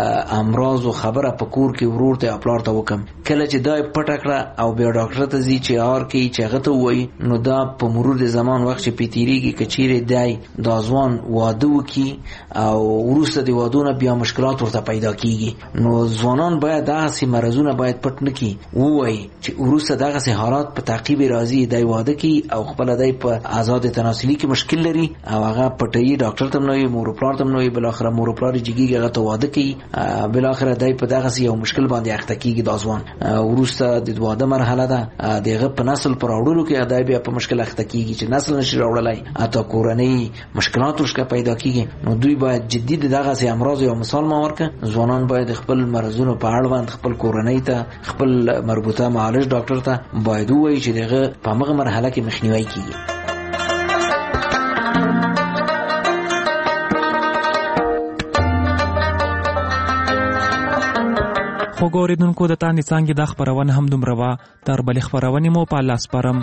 امراضو خبره په کور کې ورور ته او پلار ته وکم. کله چې دا پټه کړه او بیا ډاکټر ته ځي چې هار کوي چې هغه ته ووایي، نو دا په مرور د زمان وخت چې پې تېرېږي که چیرې دی دا ځوان واده وکړي او وروسته د واده نه بیا مشکلات ورته پیدا کېږي. نو ځوانان باید دغسې مرضونه باید پټ نه کړي، ووایي چې وروسته دغسې حالات په تعقیب راځي، دی واده کوي او خپله دی په آزاد تناسلي کې مشکل لري او هغه پټوي، ډاکټر ته هم نه وایي، مور و پلار ته هم نه وایي، بالاخره مور و پلار یې جګېږي هغه ته واده کوي، بالاخره دی په دغسې یو مشکل باندې اخته کېږي. دا ځوان وروسته د واده مرحله ده، د هغه په نسل په راوړلو کې دی بیا په مشکل اخته کېږي چې نسل نشي راوړلی، حتی کورنۍ مشکلات ورشکه پیدا کېږي. نو دوی باید جدي د دغسې امراضو یو مثال ما ورکړه. ځوانان باید خپل مرضونو په اړوند خپل کورنۍ ته، خپل مربوطه معالج ډاکټر ته باید ووایي چې دغه په هغه مرحله کې مخنیوي کیږي. خو ګورېدونکو د تاندې څانګې دا خپرونه هم دومره وه، تر بلې خپرونې مو په الله سپارم.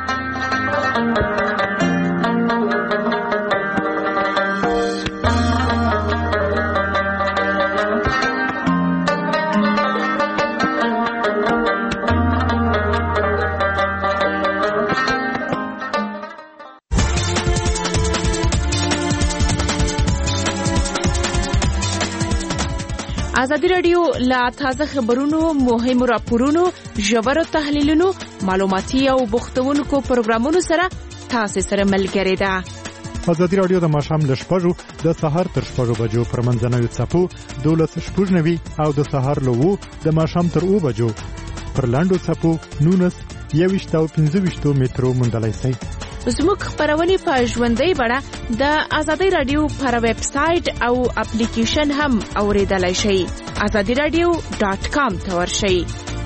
ازادي راډیو لا تازه خبرونو، مهمو راپورونو، ژورو تحلیلونو، معلوماتي او بوختونکو پروګرامونو سره تاسو سره ملګری ده. ازادي راډیو د ماښام له 6 د سهار تر 6 بجو پر منځنوي څپو 12:90 او د سهار له 2 د ماښام تر 2 بجو پر لاندو څپو 19 او 15 مترو موندلای شئ. زموږ خبرونه په ژوندۍ بڼه د ازادي رادیو پر ویب سټ او اپلیکیشن هم اوریدلای شئ. azadiradio.com ته ورشئ.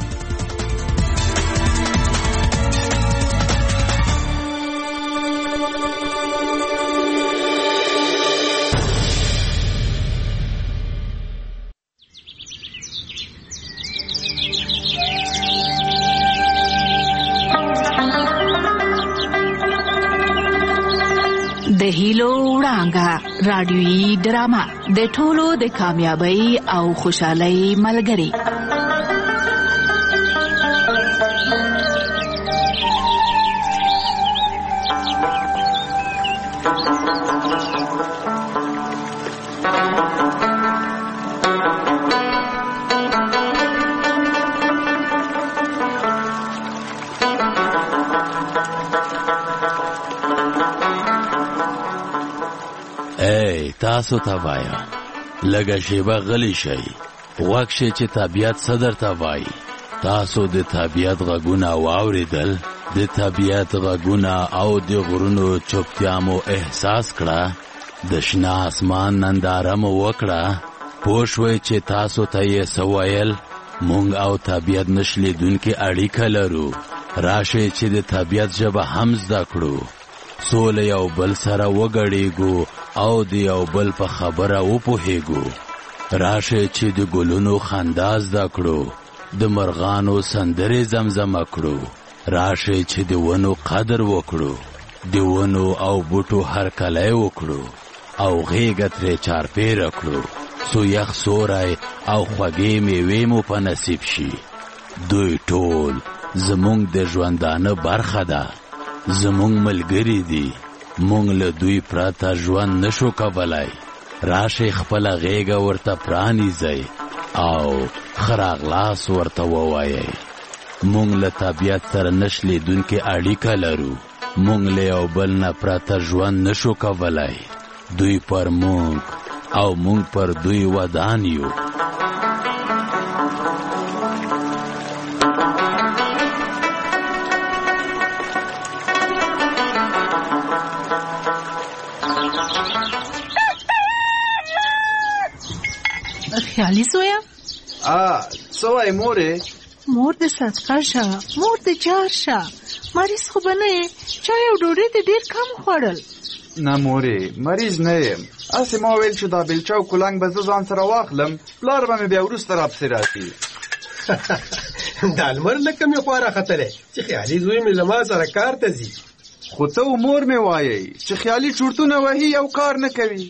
د هیلو وړانګه رادیويي ډرامه د ټولو د کامیابی او خوشحالۍ ملګری. تاسو ته وایم لږه شیبه غلی شئ، غوږ شئ چې طبیعت صدر ته وایي. تاسو د طبیعت غږونه واوریدل؟ د طبیعت غږونه او د غرونو چوپتیا مو احساس کړه؟ د شنه اسمان ننداره مو وکړه؟ پوه شوئ چې تاسو ته یې څه ویل؟ مونږ او طبیعت نشلیدونکې اړیکه لرو. راشئ چې د طبیعت ژبه هم زده کړو، سوله یو بل سره وګړیږو او د یو بل په خبره وپوهیږو. راشئ چې د ګلونو خندا زده کړو، د مرغانو سندرې زمزمه کړو. راشئ چې د ونو قدر وکړو، د ونو او بوټو هرکلی وکړو او غیږه ترې چارپیره کړو، څو یخ سوری او خوږې میوې مو په نصیب شي. دوی ټول زمونږ د ژوندانه برخه ده، زمونږ ملګری دي. مونږ له دوی پرته ژوند نشو کولای. راشئ خپله غیږه ورته پرانیزئ او ښه راغلاس ورته ووایئ. مونږ له طبیعت سره نشلیدونکې اړیکه لرو. مونږ له یو بل نه پرته ژوند نشو کولای. دوی پر مونږ او مونږ پر دوی ودان یو. خیالي زویا څه وایې مورې؟ مور د صدقه شه، مور د جار شه. مریض خو به نه یې؟ چای او ډوډۍ دې ډېر کم خوړل. نه مورې، مریض نه یم. هسې ما ویل چې دا بیلچه او کولنګ به زه ځان سره واخلم، پلار به مې بیا وروسته راپسې راشي. دا لمر نه کمې خوا راختلی چې خیالي زوی مې له ما سره کار ته ځي. خو ته و مور مې وایئ چې خیالي چورتونه وهي او کار نه کوي.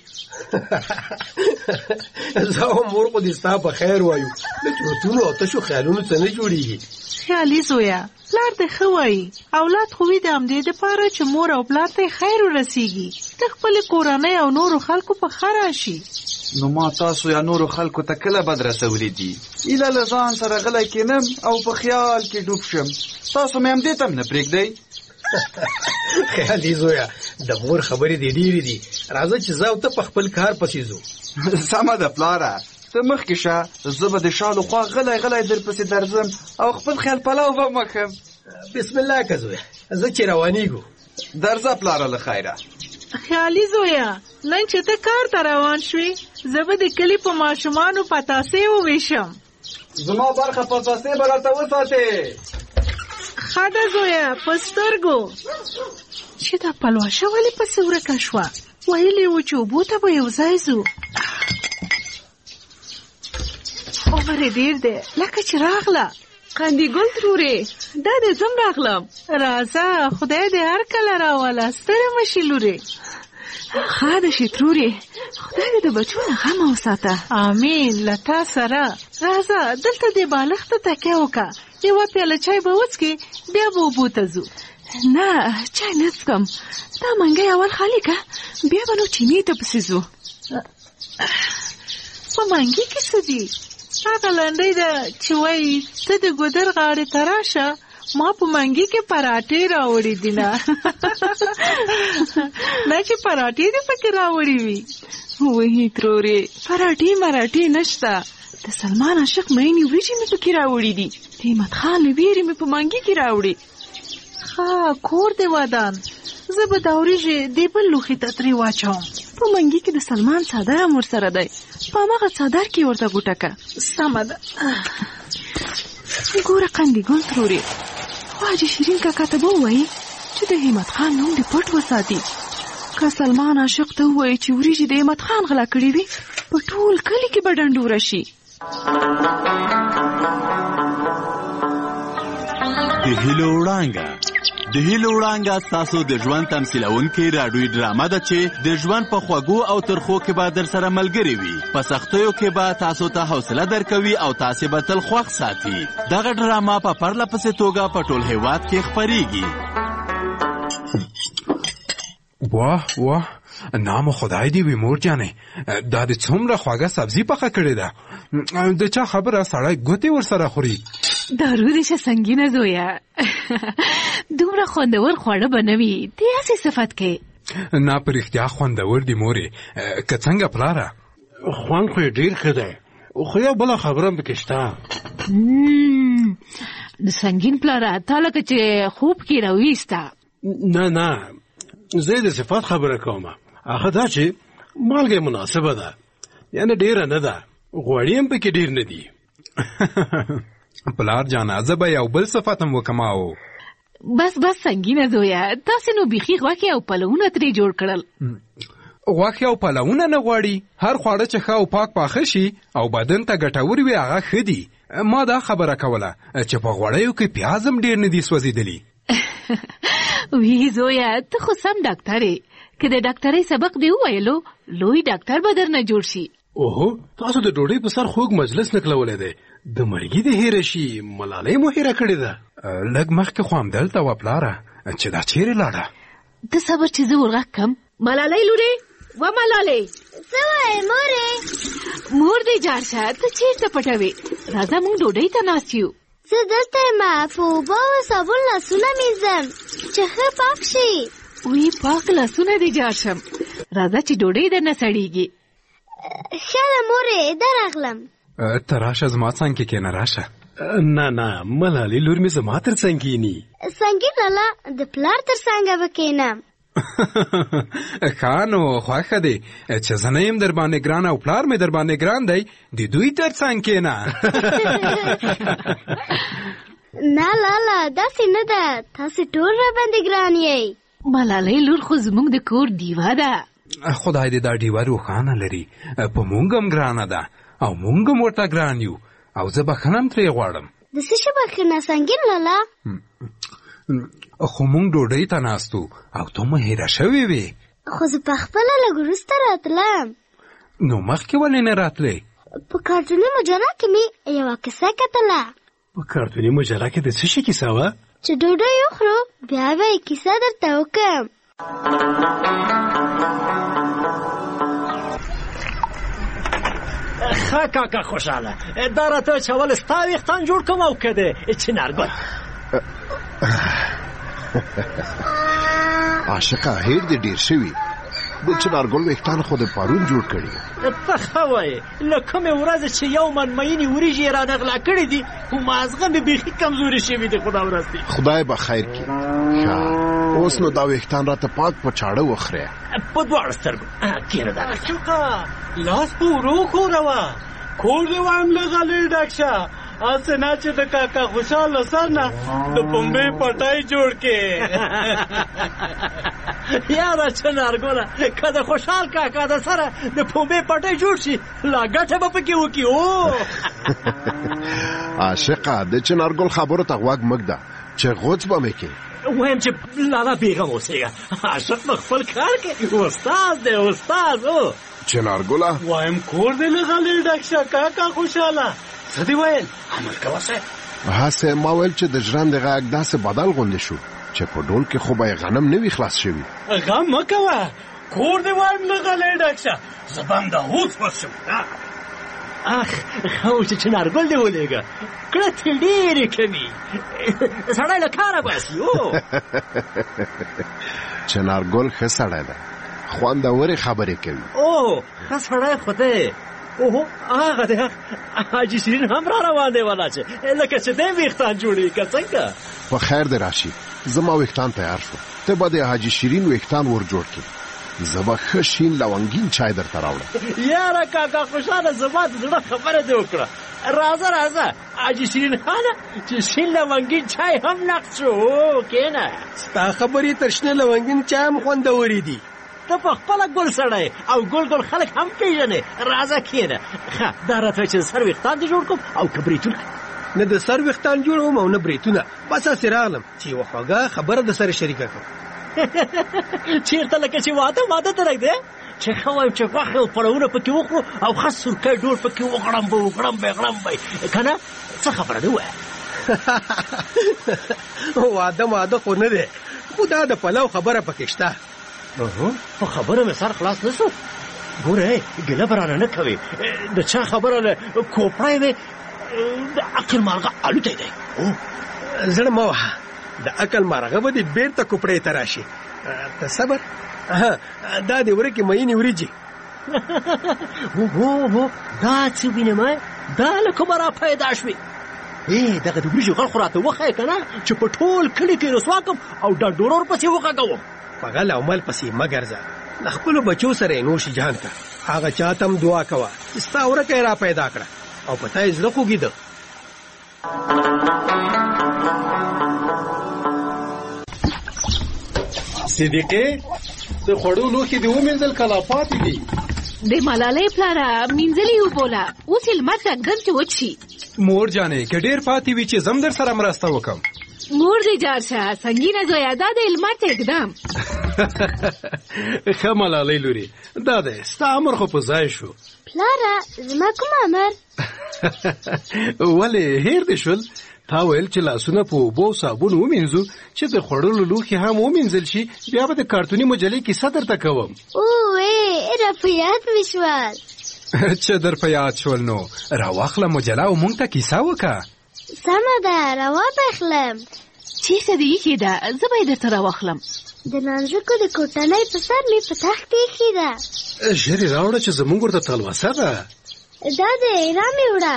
زه او مور خو دې ستا په خیر وایو، له چورتونو او تشو خیالونو څه نه جوړېږي. خیالي زویا، پلار دې ښه وایي. اولاد خو وي د همدې دپاره چې مور او پلار ته یې خیر ورسېږي، د خپلې کورنۍ او نورو خلکو په ښه راشي. نو ما تاسو یا نورو خلکو ته کله بد رسولي دي؟ ایله له ځان سره غلی کینم او په خیال کې ډوب شم. تاسو مې همدې ته هم نه پرېږدئ. خیالي زویا، د مور خبرې دې ډېرې دي. راځه چې زه او ته په خپل کار پسې ځو. سمه ده پلاره، ته مخکې شه، زه به د شالو خوا غلی غلی درپسې درځم او خپل خیال پلو به مخم. بسم الله که زویا، زه چې روانېږو. درځه پلاره له خیره. خیالي زویا، نن چې ته کار ته روان شوې، زه به د کلي په ماشومانو پتاسې وویشم. زما برخه پتاسې به راته وساتې. ښه ده زویا، په سترګو. چې دا پلوشه ولې پسې ورکه شوه؟ ویلې وو چې اوبو ته به یو ځای ځو. عمر یې ډېر دی، لکه چې راغله. قندي ګل ترورې، دا دې زم راغلم. راځه، خدای دې هر کله راوله، ستړې مه شي لورې. ښه ده شي ترورې، خدای دې د بچو نه غم وساته. امین. له تا سره. راځه دلته دې بالښت ته تکیه وکړه، یوه پیاله چای به وڅکې، بیا به اوبو ته ځو. نه چای نه څکم، دا منګی اول خالي که، بیا به نو چینې ته پسې ځو. په منګي کې څه دي؟ هغه لنډۍ ده چې وایي ته د ګودر غاړې ته راشه، ما په منګي کې پراټې راوړې دي. نه نه چې پراټې دې پکې راوړې وي. وهي ترورې، پراټې مراټې نشته. د سلمان عاشق مینې وریجې مې پکې راوړې دي، د احمد خان ویرې مې په منګي کې راوړې. ښه کور دې ودان، زه به دا وریجې دې بل لوښي ته ترې واچوم. په منګي کې د سلمان څادر هم ورسره دی، په هماغه څادر کې ورته غوټه که. سمه ده. ګوره قندي ګل ترورې، حاجي شیرین کاکا ته به ووایي چې د همت خان نوم دې پټ وساتي. که سلمان عاشق ته ووایي چې وریجې د همت خان غلا کړې وي، په ټول کلي کې به ډنډوره شي. د هیلو وړانګه. د هیلو وړانګه ستاسو د ژوند تمثیلونکې راډیویي ډرامه ده چې د ژوند په خوږو او ترخو کې به در سره ملګرې وي. په سختیو کې به تاسو ته حوصله درکوي او تاسې به تل خوښ ساتي. دغه ډرامه په پرله پسې توګه په ټول هېواد کې خپریږي. واه واه، نام خدای دی وي مور جانې، دا د څومره خواږه سبزي پخه کړې ده. د چا خبره سړی ګوتې ورسره خوري. دارو دې شه سنګینه زویا، دومره خوندور خواړه به نه وي، دې هسې صفت کې. نه په رښتیا خوندور دي مورې. که څنګه پلاره؟ خوند خو یې ډېر ښه دی، خو یو بله خبره هم پکې شته. سنگین پلاره تا لکه چې خوب کې راویسته. نه زه د صفات خبره کوم. هغه دا چې مالګه مناسبه ده، یعنی ډیره نه ده، غوړي هم پکې ډیر نه دي. پلار جانه زه به یو بل صفت هم وکماو. بس سنگینه زویا، تاسې نو بیخي غوښې او پلونه ترې جوړ کړل. غوښې او پلونه نه غواړي، هر خواړه چې ښه او پاک پاخه شي او بدن ته ګټور وي هغه ښه دي. ما دا خبره کوله چې په غوړیو کې پیاز هم ډیر نه دي سوځېدلي. وی زویا ته خو سم ډاکټر یې، که د ډاکټرۍ سبق دی وویلو لوی ډاکټر به درنه جوړ شي. اوهو تاسو د ډوډۍ په سر خوږ مجلس نکلولی دی، د مرګي د هیره شي ملالۍ مو هیره کړې ده. لږ مخکې خو همدلته وه پلاره، چې دا چیرې لاړه؟ ته صبر چې زه ورغږ کم. ملالۍ لورې و ملالۍ. څه وایې مورې؟ مور دې جار شه، ته چېرته پټوې؟ راځه موږ ډوډۍ ته ناست یو. زه دلته یم، په اوبه او صابون لاسونه مینځم چې ښه پاک شي. وی پاک لاسونه دې جار شم، راځه چې ډوډۍ درنه سړېږي. ښه ده مورې، درغلم. ته راشه زما څنګ کې کښېنه راشه. نه ملالۍ لور مې زما تر څنګ کښېني. سنګین لالا د پلار تر څنګه به کښېنم. ښه نو خوښه دی چې زه نه یم در باندې ګران او پلار مې در باندې ګران دی، د دوی تر څنګ کښېنه. نه لالا داسې نه ده، تاسې ټول را باندې ګران یئ. ملالۍ لور خو زموږ د کور دیوه ده. خدای دې دا ډیوه روښانه لري، په مونږ هم ګرانه ده او مونږ هم ورته ګران یو، او زه بخښنه هم ترې غواړم. د څه شي بخښنه سنګین لالا؟ خو مونږ ډوډۍ ته ناستو او ته مو هیره شوې وې. خو زه پخپله لږ وروسته راتلم. نو مخکې ولې نه راتلې؟ په کارټوني مجله کې مې یوه کیسه کتله. په کارټوني مجله کې د څه شي کیسه وه؟ چې ډوډۍ وخورو بیا به یې کیسه درته وکړم. ښه کاکا خوشحاله، دا راته چې اول ستا ویښتان جوړ کړم او که د چنارګل. عاشقه هیر دې ډېر شوي، د چنارګل ویښتان خو د پرون جوړ کړي. ته ښه وایې، له کومې ورځې چې یو من مینې وریجې یې رانه غلا کړي دي، مازغه مې بیخي کمزوري شوي دي. خدا ورځ دي خدای به خیر کړي. ښه اوس نو دا ویښتان راته پاک په چاړه وخورې. په دواړو سترګو کښېنه. دا عاشقه لاس په ورو ښوروه، کور دې وایم له غلې ډک شه، هسې نه چې د کاکا خوشحاله سر نه د پنبې پټی جوړ کړې. یاره چنارګله، که د خوشحال کاکا د سره د پنبې پټی جوړ شي لا ګټه به پکې وکړي. عاشقه د چنارګل خبرو ته غوږ مږده چې غوڅ به مې کې. وایم چې لالا بېغم اوسېږه، عاشق به خپل کار کوي، استاد دی استاد. چنارګله وایم کور دې له غلې ډک شه کاکا خوشحاله. څه دې ویل؟ عمل کوه صاحب. هسې ما ویل چې د ژرندې غږ داسې بدل غوندې شو چې په ډول کې خو به یې غنم نه وي خلاص شوي. غم مه کوه، کور دې وایم له غلې ډک شه، زه به همداوس وشم. اخ ښه و چې چنارګل دې ولېږه، کړتې ډېرې کوي، سړی له کاره باسي. چنارګل ښه سړی ده، خوندورې خبرې کوي. ښه سړی خو دی. اوهو هغه دی حاجي شیرین هم را روان دی والا، چې لکه چې دی ویښتان جوړوي که څنګه. په خیر دې راشي، زما ویښتان تیار شو، ته به د حاجي شیرین ویښتان ور جوړ کړې. زه به ښه شین لونګین چای درته راوړم. یاره کاکا خوشحاله، زما د زړه خبره دې وکړه. راځه حاجي شیرین خانه، چې شین لونګین چای هم نقد شو. کښېنه. ستا خبرې تر شنه لونګین چای هم خوندورې دي. ته په خپله ګل سړی او ګل خلک هم پېژنې. راځه کښېنه. ښه دا راته چې سر ویښتان دې جوړ کړم او که بریتونه. نه د سر ویښتان جوړوم او نه بریتونه، بس هسې راغلم چې یوه خوږه خبره د سره شریکه کړم. چېرته لکه چې واده درک دی، چې ښه وایم چې غوښې او پړونه پکې وخورو او ښه سورکی ډول پکې وغړمبئ که نه؟ څه خبره دی ووایه. واده خو نه دی، خو دا د پلو خبره پکې شته. په خبره مې سر خلاص نه شو. ګوره ګیله به رانه نه کوې، د چا خبره له کوپړی مې د عقل مارغه الوتی دی. زړه مه وهه، د عقل مارغه به دې بېرته کوپړۍ ته راشي. ته صبر. دا دې ورکې مینې وریجې. دا څه وینم، دا له کومه را پیدا شوې؟ دغه د وریجو غل خو راته وښایه که نه چې په ټول کلي کې رسوا کړم او ډنډوره ورپسې وغږوم. په غل او مل پسې مه ګرځه، له خپلو بچو سره یې نوش جهان ته. هغه چا ته هم دعا کوه چې ستا ورکه یې را پیدا کړه او په تا یې زړه خوږېده. صدیقې د خوړو لوښي دې ومینځل که لا پاتې دي؟ د ملالۍ پلاره مینځلي وبوله، اوس یې لمر ته ږدم چې وچ شي. مور جانې که ډېر پاتې وي چې زم در سره مرسته وکړم. مور دې جار شه، سنګینه زویه دا دی لمر ته ږدم. ښه ملالۍ لورې، دا دی ستا امر خو په ځای شو. پلاره زما کوم امر؟ ولې هیر دې شول؟ تا ویل چې لاسونه په اوبو او صابون ومینځو چې د خوړلو لوښي هم ومینځل شي، بیا به د کارتوني مجلې کیسه درته کوم. اوه را په یاد مې شول. چې در په یاد شول نو راواخله مجله او موږ ته کیسه وکړه. سمه ده راواخلم. چېرته دې ایښې ده؟ زه به یې درته راواخلم. د نانځکو د کوټنۍ په سر مې په تخت ایښې ده. ژر یې راوړه چې زموږ ورته تلوسه ده. دا دی رامې وړه.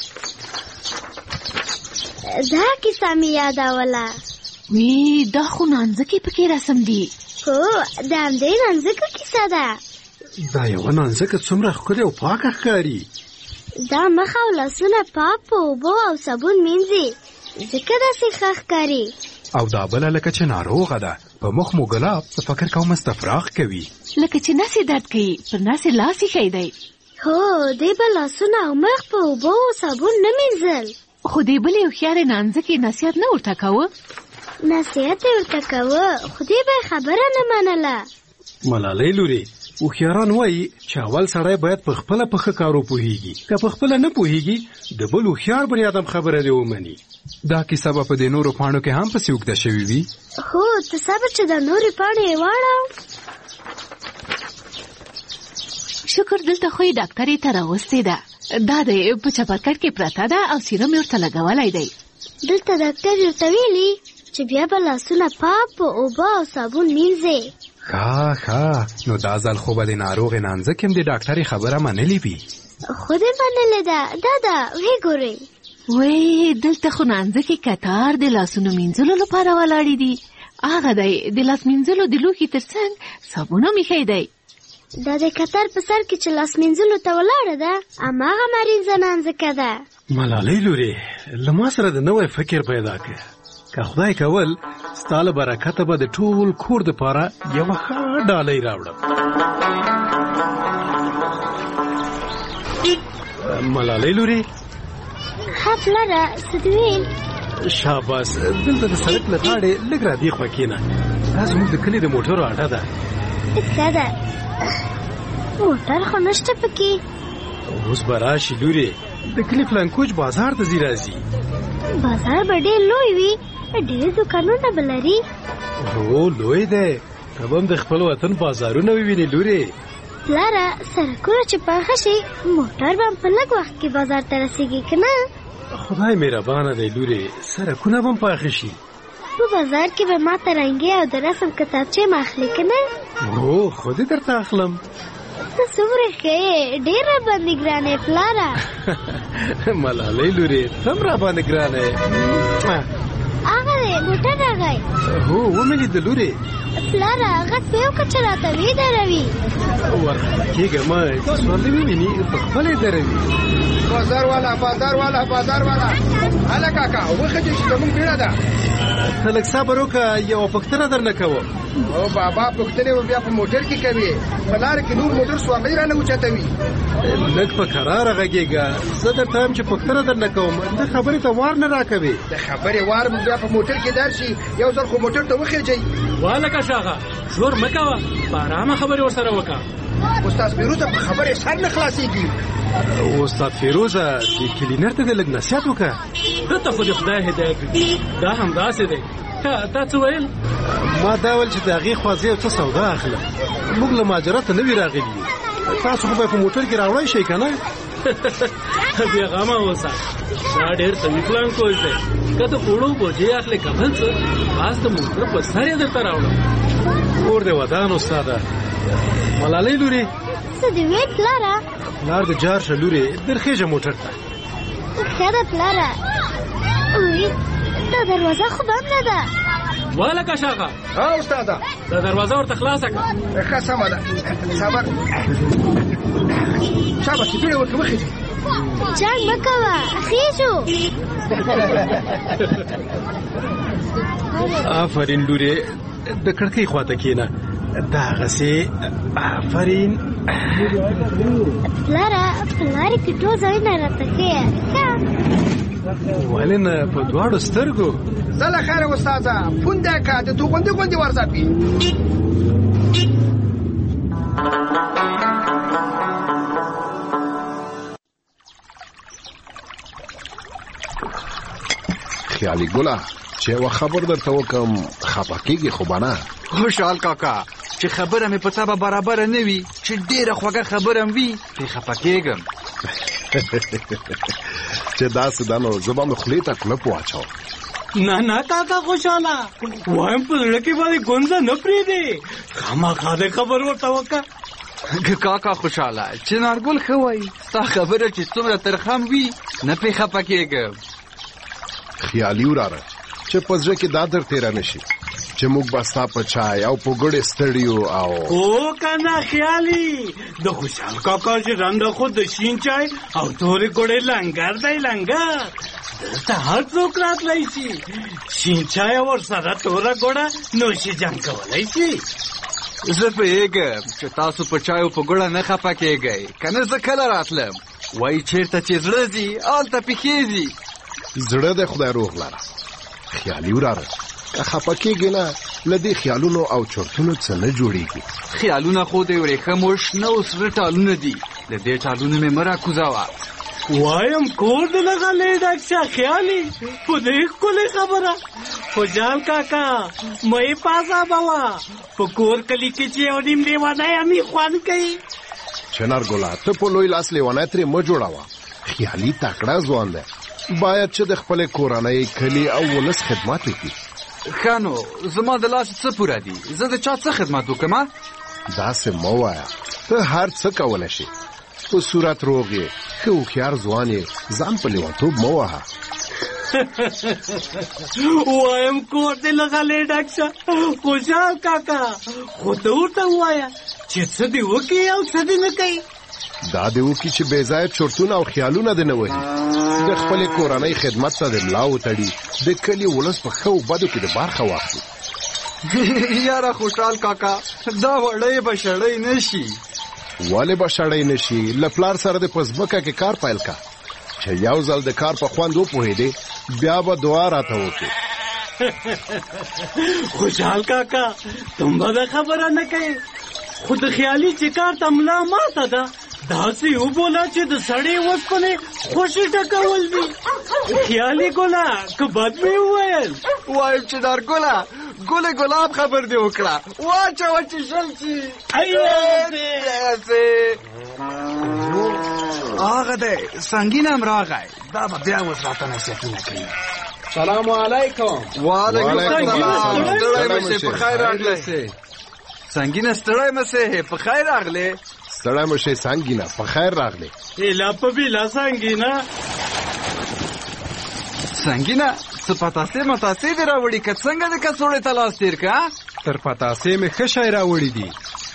دا کیسه مې یادوله. وی دا خو نانځکې پکې رسم دي. هو د همدې نانځکو کیسه ده. دا یوه نانځکه څومره ښکلې او پاکه ښکاري. دا مخ او لاسونه پاک په اوبو او صابون مینځي، ځکه داسې ښه ښکاري. او دا بله لکه چې ناروغه ده، په مخ مو ګلاب، زه فکر کوم استفراغ کوي. لکه چې نس یې درد کوي، پر نس یې لاس ایښی دی. هو دی به لاسونه او مخ په اوبو او صابون نه مینځل. خو دې بلې هوښیارې نانځکې نصیحت نه ورته کوه؟ نصیحت یې ورته کوه، خو دې به یې خبره نه منله. ملالۍ لورې، هوښیاران وایي چې اول سړی باید په خپله په ښه کارو پوهیږي، که په خپله نه پوهیږي د بل هوښیار بني ادم خبره دې ومني. دا کیسه به په دې نورو پاڼو کې هم پسې اوږده شوې وي. هو ته صبر چې د نورې پاڼې یې واړو. شکر دلته خو یې ډاکټرې ته راوستې ده. دا دی په چپرکټ کې پرته ده او سیرم یې ورته لګولی دی. دلته ډاکټر ورته ویلي چې بیا به لاسونه پاک په اوبه او صابون مینځې. ښه نو دا ځل خو به د ناروغې نانځکې هم د ډاکټرې خبره منلې وي. خو دې منلې ده. دا ویې ګورئ. وی دلته خو نانځکې کتار د لاسونو مینځلو لپاره ولاړې دي. هغه دی د لاس مینځلو د لوښي تر څنګ صابون هم ایښی دی. دا د کتر په سر کې چې لاس مینځلو ته ولاړه ده، هماغه مریضه نانځکه ده. ملالۍ لورې، له ما سره د نوی فکر پیدا کړه. که خدای کول ستا له برکته به د ټول کور دپاره یوه ښه ډالۍ راوړم. ملالۍ لورې. ښه پلاره څه دې ویل؟ شاباس، دلته د سړک له غاړې لږ را دې خوا کښېنه. دا زموږ د کلي د موټرو اډه ده. ښه ده، موټر خو نشته پکې. اوس به راشي لورې، د کلي فلانکوچ بازار ته ځي راځي. بازار به ډېر لوی وي، ډېر دوکانونه به لري. هو لوی دی، ته به هم د خپل وطن بازارونه ووینې لورې. پلاره سړکونه چې پاخه شي، موټر به هم په لږ وخت کې بازار ته رسېږي که نه؟ خدای مهربانه دی لورې، سړکونه به هم پاخه شي. په بازار کې به ما ته رنګې او د رسم کتابچې ما اخلي که نه؟ هو خو دې درته اخلم. ته څومره ښه یې، ډېر راباندې ګران یې پلاره. ملالۍ لورې، ته هم راباندې ګرانه یې. هغه دی موټر راغی. هو ومې لیده لورې. پلاره غږ په یو کچه راته ویدروي. ورخطا کېږه مه، چې سورلۍ وویني په خپله یې دروي. بازار والا هله کاکا وښځې چې زموږ بیړه ده. ته لږ صبر وکړه، یوه پوښتنه درنه کوم. او بابا پوښتنې به بیا په موټر کې کوي، په لاره کې نور موټر سوارلۍ رانه اوچتوي. لږ په کراره غږېږه، زه درته وایم چې پوښتنه درنه کوم، د خبرې ته وار نه راکوې. د خبرې وار به بیا په موټر کې درشي، یو ځل خو موټر ته وخېجئ. والکه شاغه شور مه کوه، په ارامه خبرې ورسره وکړه. استاد فیروزه په خبرې سر نه خلاصېږي. استاد فیروزه دې کلینر ته دې لږ نصیحت وکړه. دته خو د خدای هدایت وي، دا همداسې دی. تا څه ویل؟ ما دا ویل چې د هغې خوا زه یو څه سودا اخلم. موږ له ماجرا ته نه وي راغلي یو، تاسو خو به په موټر کې راوړی شئ که نه؟ بې غمه اوسه، دا ډېر قوي پلان کوز دی. که د اوړو بوجۍ اخلې که بل څه، خاص د موټر په سر یې درته راوړم. کور دې ودان استاده. ملالۍ لورې. څه دې ویل پلاره؟ پلار د جار شه لورې، درخېږه موټر ته. ښه ده پلاره. دا دروازه خو بنده ده. والکه شاغه. ها استاده. دا دروازه ورته خلاصه کړه. ښه سمه ده. صبر. شابه چې پیړه ورته وخېږي. جنګ مه کوه خېږو. آفرین لورې د کړکۍ خواته کېنه. دغسې آفرین. پلاره په لارې کې ټول ځایونه راته ښیه. ولې نه په دواړو سترګو. زه له خیره استاده پونده که د توغندي غوندې ورځپي. خیالي ګله چې یوه خبر درته وکم خفه کېږي خو به نه. خوشحال کاکا چې خبره مې په تا به برابره نه وي چې ډېره خوږه خبره م وي پرې خفه کېږم. چې داسې ده نو زه به مې خولې ته کلپ واچوم. نه کاکا خوشحاله وایم په زړه کې باندې ګونځه نه پرېږدې. خامخا دې خبر ورته وکړه. کاکا خوشحاله چې نارګل ښه وایي ستا خبره چې څومره ترخه م وي نه پرې خفه کېږم. خیالي وراره چې په زړه کې دا در تېره نه شي چې موږ به ستا په چای او په ګوړې ستړي یو. او که نه خیالي د خوشحال کاکا چې رنده خو د شین چای او تورې ګوړې لنګر دی لنګر. دلته هر څوک راتلی شي. شین چای ورسره توره ګوړه نوشي جنګ کولی شي. زه پوهېږم چې تاسو په چای او په ګوړه نه خفه کېږئ که نه زه کله راتلم. وایي چېرته چې زړه ځي هلته پښې ځي. زړه د خدای روغ لره. خیالي وراره که خفه کېږي نه له دې خیالونو او چرتونو څه نه جوړېږي. خیالونه خو د ورېښمو شنه او سره ټالونه دي. له دې ټالونو مې مه راکوزوه. وایم کور دې لغلی ډک شه خیالي په دې ښکلې خبره. خوشحال کاکا مه یې پازابوه. په کور کلي کې چې یو نیم لیونی همې خوند کوي. چنارګله ته په لوی لاس لیونی ترې مه جوړوه. خیالي تکړه ځوان دی. باید چې د خپلې کورنۍ کلي او ولس خدمت وکړي. ښه نو زما د لاس څه پوره دي زه د چا څه خدمت وکړم؟ داسې مه وایه ته هر څه کولی شي. په صورت روغ یې ښه هوښیار ځوان یې ځان په لیونتوب مه وهه. وایم کور دې لغلی ډک شه خوشحال کاکا خو ته ورته ووایه چې څه دې وکړي او څه دې نه کوي. دا دې وکړي چې بې ځایه چرتونه او خیالونه دې نه وهي. د خپلې کورنۍ خدمت ته د ملا وتړي. د کلي ولس په ښه او بدو کې د برخه واخلي. یاره خوشحال کاکا دا وړی به شړی نه شي. ولې به شړی نه شي؟ له پلار سره دې په ځمکه کې کار پیل کا چې یو ځل د کار په خوند وپوهېدې بیا به دعا راته وکړې. خوشحال کاکا تم به دا خبره نه کوې خو د خیالي چې کار ته ملا ماته ده. داسې وبوله چې د سړې اوسپنې خوشې ټکول دي. خیالي ګله که بد مې وویل. وایم چې نارګله ګل ګلاب خبر دې وکړه واچوه چې شل شي. هغه دی سنګین هم راغی. دا به بیا اوس راته نصیحتونه کوي. سلام علیکم. وعلیکم السلام. ستړی مه شې په خیر راغلې. سنګینه ستړی مه شې په خیر راغلې. ستړی مه شې سنګینه په خیر راغلې. ایله په بیله سنګینه. سنګینه څه پتاسې متاسې دې راوړي که څنګه دې کڅوړې ته لاس تېر که؟ تر پتاسې مې ښه شی راوړي دي.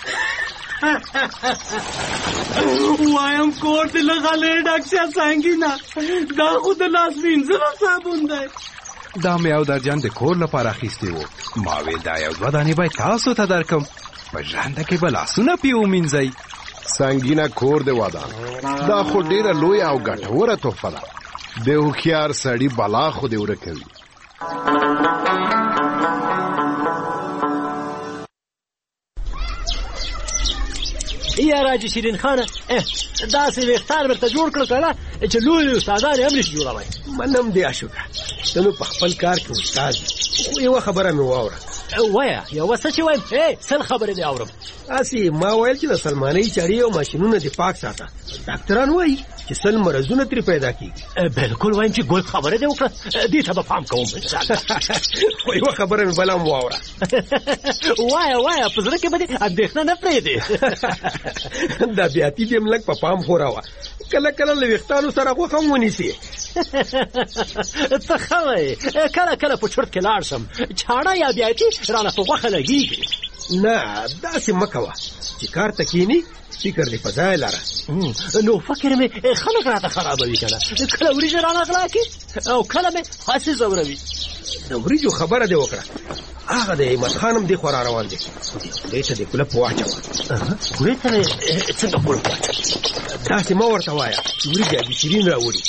وایم کور دې لغلی ډک شه سنګینه دا خو د لاس وینځلو صابون دی. دا مې یو درجن د کور لپاره اخیستی و. ما ویل دا یو دوه دانې باید تاسو ته درکم په ژرنده کې به لاسونه پې ومینځئ. سنګینه کور دې ودان. دا خو ډېره لویه او ګټوره تحفه ده. د هوښیار سړي بلا خو دې ورکوي. یا راجي شیرین خانه داسې ویښتان ورته جوړ کړه کنه چې لوی استادان یې هم نشي جوړولی. منم دې اشوکه ته نو په خپل کار کې استاد یې. خو یوه خبره مې واوره. وایه یوه څه چې وایم سل خبرې دې اورم. اسی ما ویل چې د سلمانۍ چړې او ماشینونه دې پاک ساته. ډاکټران وایي چې سل مرضونه ترې پیدا کیږي. بالکل وایم چې ګل خبره دې وکړه، دې ته به پام کوم. خو یوه خبره مې بله هم واوره. وایه په زړه کې به دې اندېښنه نه پرېږدې. دا بیاتي دې هم لږ په پام خوراوه، کله کله له ویښتانو سره غوښه هم ونیسي. ته ښه وایې، کله کله په چرت کې لاړ شم، چاړه یا بیاتي رانه په غوښه لګېږي. نه داسې مه کوه چې کار ته کښېني فکر دې په ځای لره. نو فکر مې خلک راته خرابوي که نه، کله وریجې رانه غلا کړي او کله مې هسې ځوروي. د وریجو خبره دې وکړه، هغه د احمد خان هم دې خوا راروان دی. خولې ته دې کولپ واچوه. خولې ته مې څنګه کولپ واچوه؟ داسې مه ورته وایه چې وریجې ابوشیرین راوړي.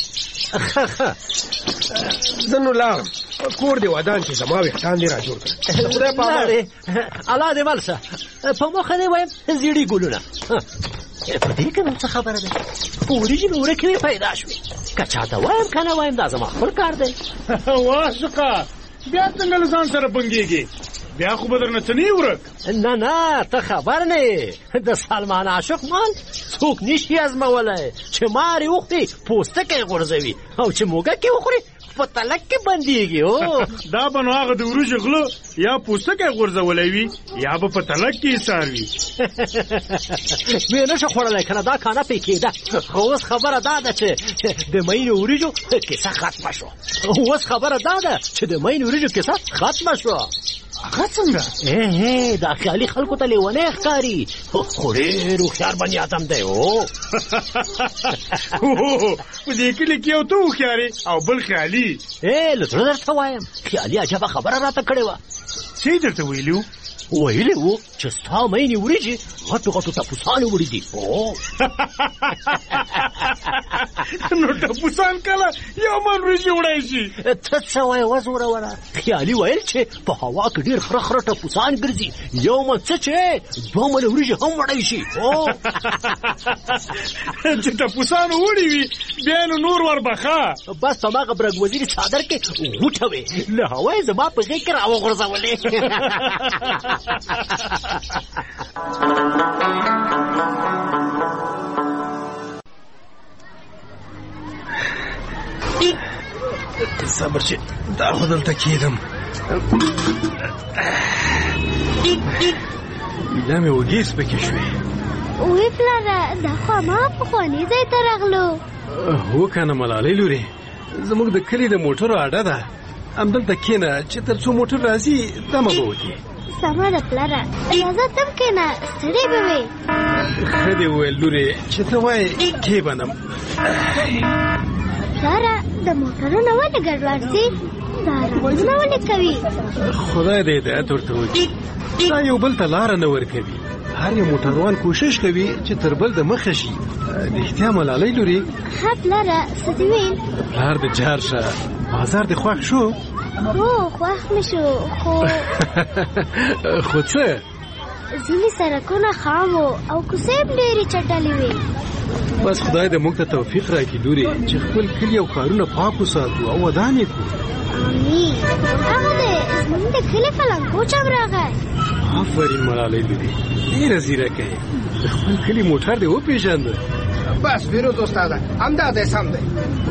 زه نو لاړم، کور دې ودان چې زما ویښتان دې را جوړ کړه. خدای په امان. الله دې مل شه. په مخه دې وایم زیړي ګلونه. په دې کې نو څه خبره ده؟ په وریجې مې ورکې پیدا شوې، که چاته وایم که نه وایم دا زما خپل کار دی. واسقه بیا څنګه له ځان سره بنګېږي؟ بیا خو به درنه څه نه ورک. نه ته خبر نه، د سلمان عاشق مال څوک نشي ازمولی چې مارې وخوري پوستکی غورځوي او چې موږکې وخوري په تلک کې بندېږي. دا به نو هغه د وریجو غله یا پوستکی غورځولی وي یا به په تلک کې ایسار وي. مې نشه خوړلی که نه دا کانه پې کېده. خو اوس خبره دا ده چې د مینو وریجو کیسه ختمه شوه. اوس خبره دا ده چې د مینو وریجو کیسه ختمه شوه. هغه څنګه؟ دا خیالي خلکو ته لیونی ښکاري، خو ډېر هوښیار بني آدم دی. په دې کلي کې یو ته هوښیارې او بل خیالي. له زړه درته وایم خیالي عجبه خبره راته کړې وه. څه یې درته ویلي وو؟ ویلي وو چې ستا مینې وریجې غټو غټو ټپوسانو وړي دي. نو ټپوسان کله یو من وریجې وړی شي؟ ته څه وایې وزوروره؟ خیالي ویل چې په هوا کې ډېر خره خره ټپوسان ګرځي، یو من څه چې 2 منه وریجې هم وړی شي. چې ټپوسانو وړي وي بیا نو نور وربخه. بس هماغه برګ وزیري څادر کې غوټه وې، له هوا یې زما په غېږ کې راوغورځولې. صبر چې دا خو دلته کېدم. ایله مې وږې سپکې شوې. وی پلاره دا خو ما پخواني ځای ته راغلو. هو که نه ملالۍ لورې، زموږ د کلي د موټرو اډه ده، همدلته کښېنه چې تر څو موټر راځي دمه به وکړي. سمه ده پلاره، راځه تم کښېنه، ستړی به وې. ښه دې وویل لورې چې ته وایې کښېبنم. پلاره د موټرونه ولې ګډوډ ځي؟ دا رنګونه ولې کوي؟ خدای دې هدایت ورته وکړي. دا یو بل ته لاره نه ورکوي. هر یو موټروان کوشش کوي چې تر بل د مخه شي. رښتیا ملالۍ لورې؟ ښه پلاره څه دې ویل؟ پلار دې جار شه، بازار دې خوښ شو؟ هو خوښ مې شو، خو څه؟ ځینې سړکونه خام وو او کوڅې هم ډېرې چټلې وې. بس خدای دې موږ ته توفیق راکړي لورې چې خپل کلي او ښارونه پاک وساتو او ودان یې کړو. امین. هغه دی زموږ د کلي فلنکوچ هم راغی. آفرین ملالۍ لورې، ډېره ځیرکه یې. د خپل کلي موټر دې وپېژانده. بس فیروز استاده همدا دی، سم دی.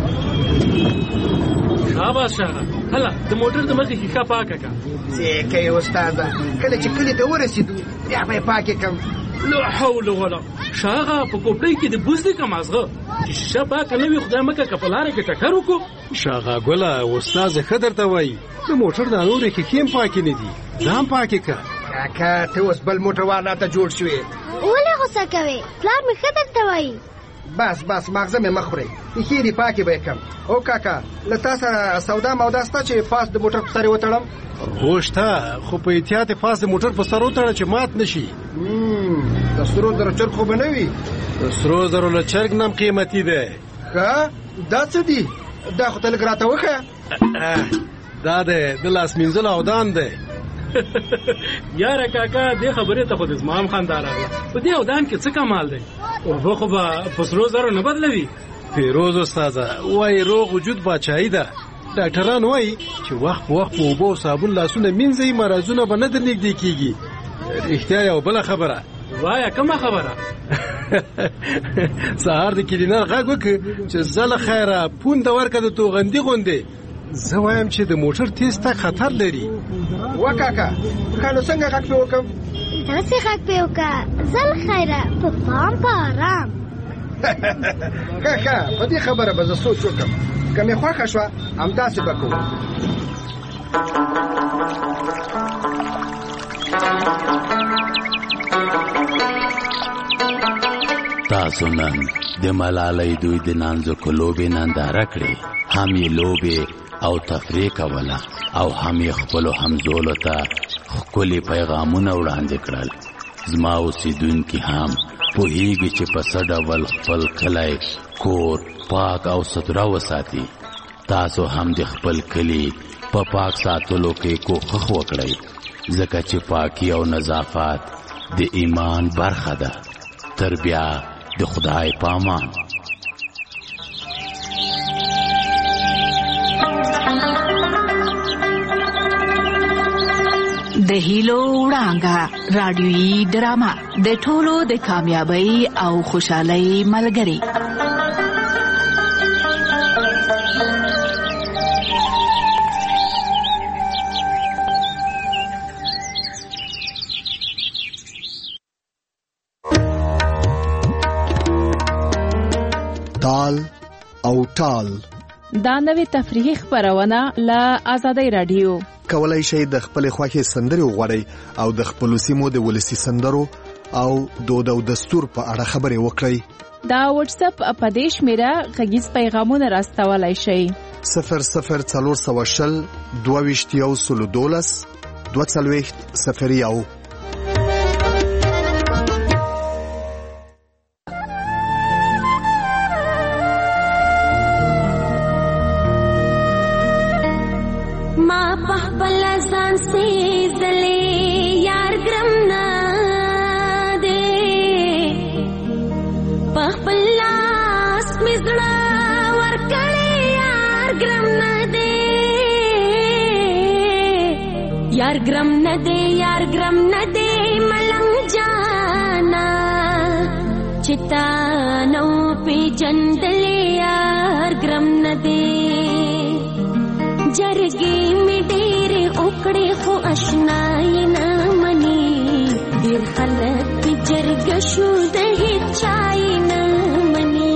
شاباش شاغه، هله د موټر د مخې ښیښه پاکه کړه. څه کوې استاده؟ کله چې کلي ته ورسېدو بیا به یې پاکې کړم. لا حول ولا شاغه په کوپړۍ کې د بوز دې کم ازغه چې شیشه پاکه نه وي خدای مکه که په لاره کې ټکر وکړو. شاغه ګله استاد ښه درته وایي د موټر د نورې ښیښې هم پاکې نه دي، دا هم پاکې کړه. کاکا ته اوس بل موټروان راته جوړ شوې. ولې غوسه کوې؟ پلار مې ښه درته وایي. بس مغزه مې مخ خورئ، ښې دې پاکې به یې کړم. او کاکا له تا سره سودا مودا شته چې پاس د موټر په سر یې وتړم؟ هو شته، خو په احتیاط یې پاس د موټر په سر وتړه چې مات نه شي. د سرو زرو چرګ خو به نه وي؟ د سرو زرو له چرګ نه هم قیمتي دی. ښه دا څه دي؟ دا خو ته لږ راته وښیه. دا دی د لاس مینځلو اودان دی. یاره کاکا دې خبرې ته خو د زما هم خندا راغله. په دې اودان کې څه کمال دی؟ اوبه خو به په سرو زرو نه بدلوي. فیروز استاده وایي روغ وجود باچایي ده. ډاکټران وایي چې وخت په وخت په اوبو او صابون لاسونه مینځئ، مرضونه به نه در نږدې کېږي. رښتیا یو بله خبره، وایا کومه خبره؟ سهار د کلینر غږ وکړ چې زله خیره پونده ورکه د توغندي غوندې. زه وایم چې د موټر تیز تګ خطر لري. وکاکا خانو څنګه غږ په وکم؟ داسې غږ په وکړه زله خیره په پام په آرام. ښه په دې خبره به زه سوچ وکړم. که مې خوښه شوه همداسې به کوو. تاسو نن د ملالۍ دوی د نانځکو لوبې ننداره کړې. هم یې لوبې او تفریح کوله او هم یې خپلو همزولو ته ښکلي پیغامونه وړاندې کړل. زما اوسیدونکي هم پوهیږي چې په څه ډول خپل کلی کور پاک او سوتره وساتي. تاسو هم د خپل کلي په پاک ساتلو کې کوښښ وکړئ، ځکه چې پاکي او نظافت د ایمان برخه ده. تر بیا د خدای پامان. د هیلو وړانګه رادیویي ډرامه د ټولو د کامیابی او خوشحالۍ ملګری. تال او ټال دا نوې تفریحي خپرونه له آزادۍ رادیو. کولای شئ د خپل خوښې سندرې وغواړئ او د خپل سیمو د ولسی سندرو او دود او دستور په اړه خبرې وکړئ. دا واتس اپ په دې شمیره غږیز پیغامونه راستولای شئ. 00420 22 22 यार ग्रम न दे मलंग जाना चिता नौ पे जंदले यार ग्रम न दे जरगे में डेरे उकड़े खो अशनाई न मनी दिल खलत जरग शुद ही चाई न मनी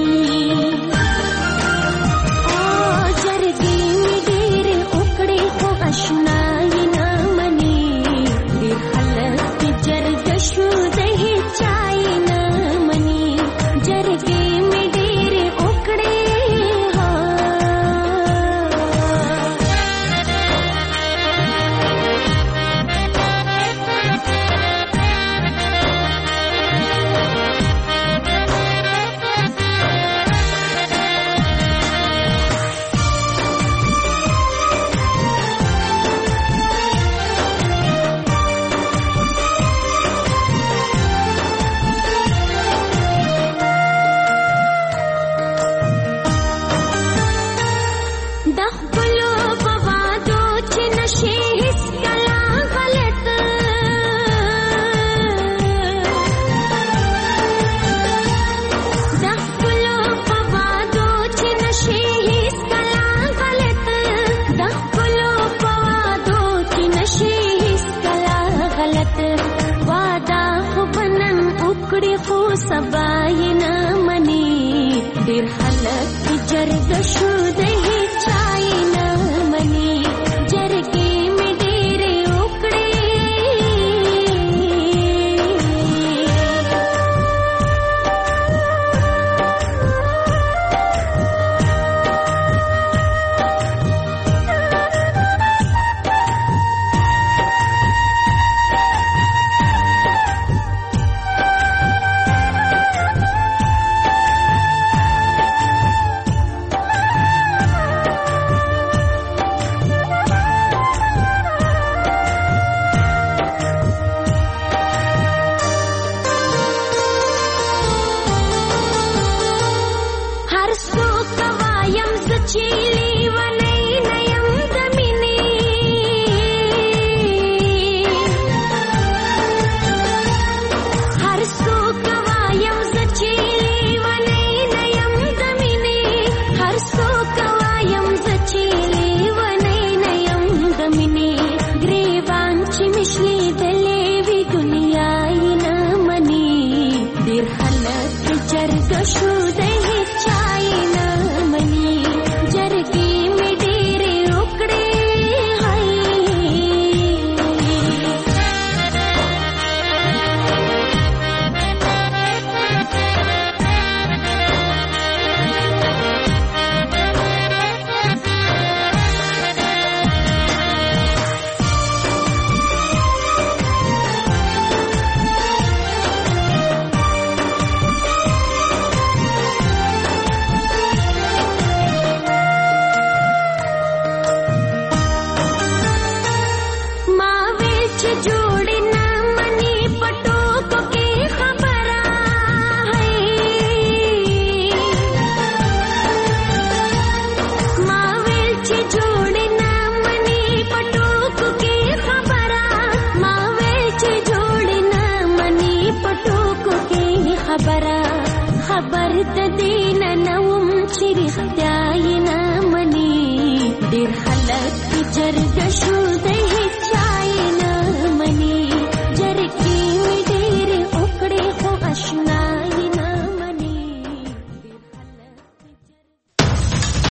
ओ जरगे में डेरे उकड़े खो अशनाई ډیر خلک جرګه شو د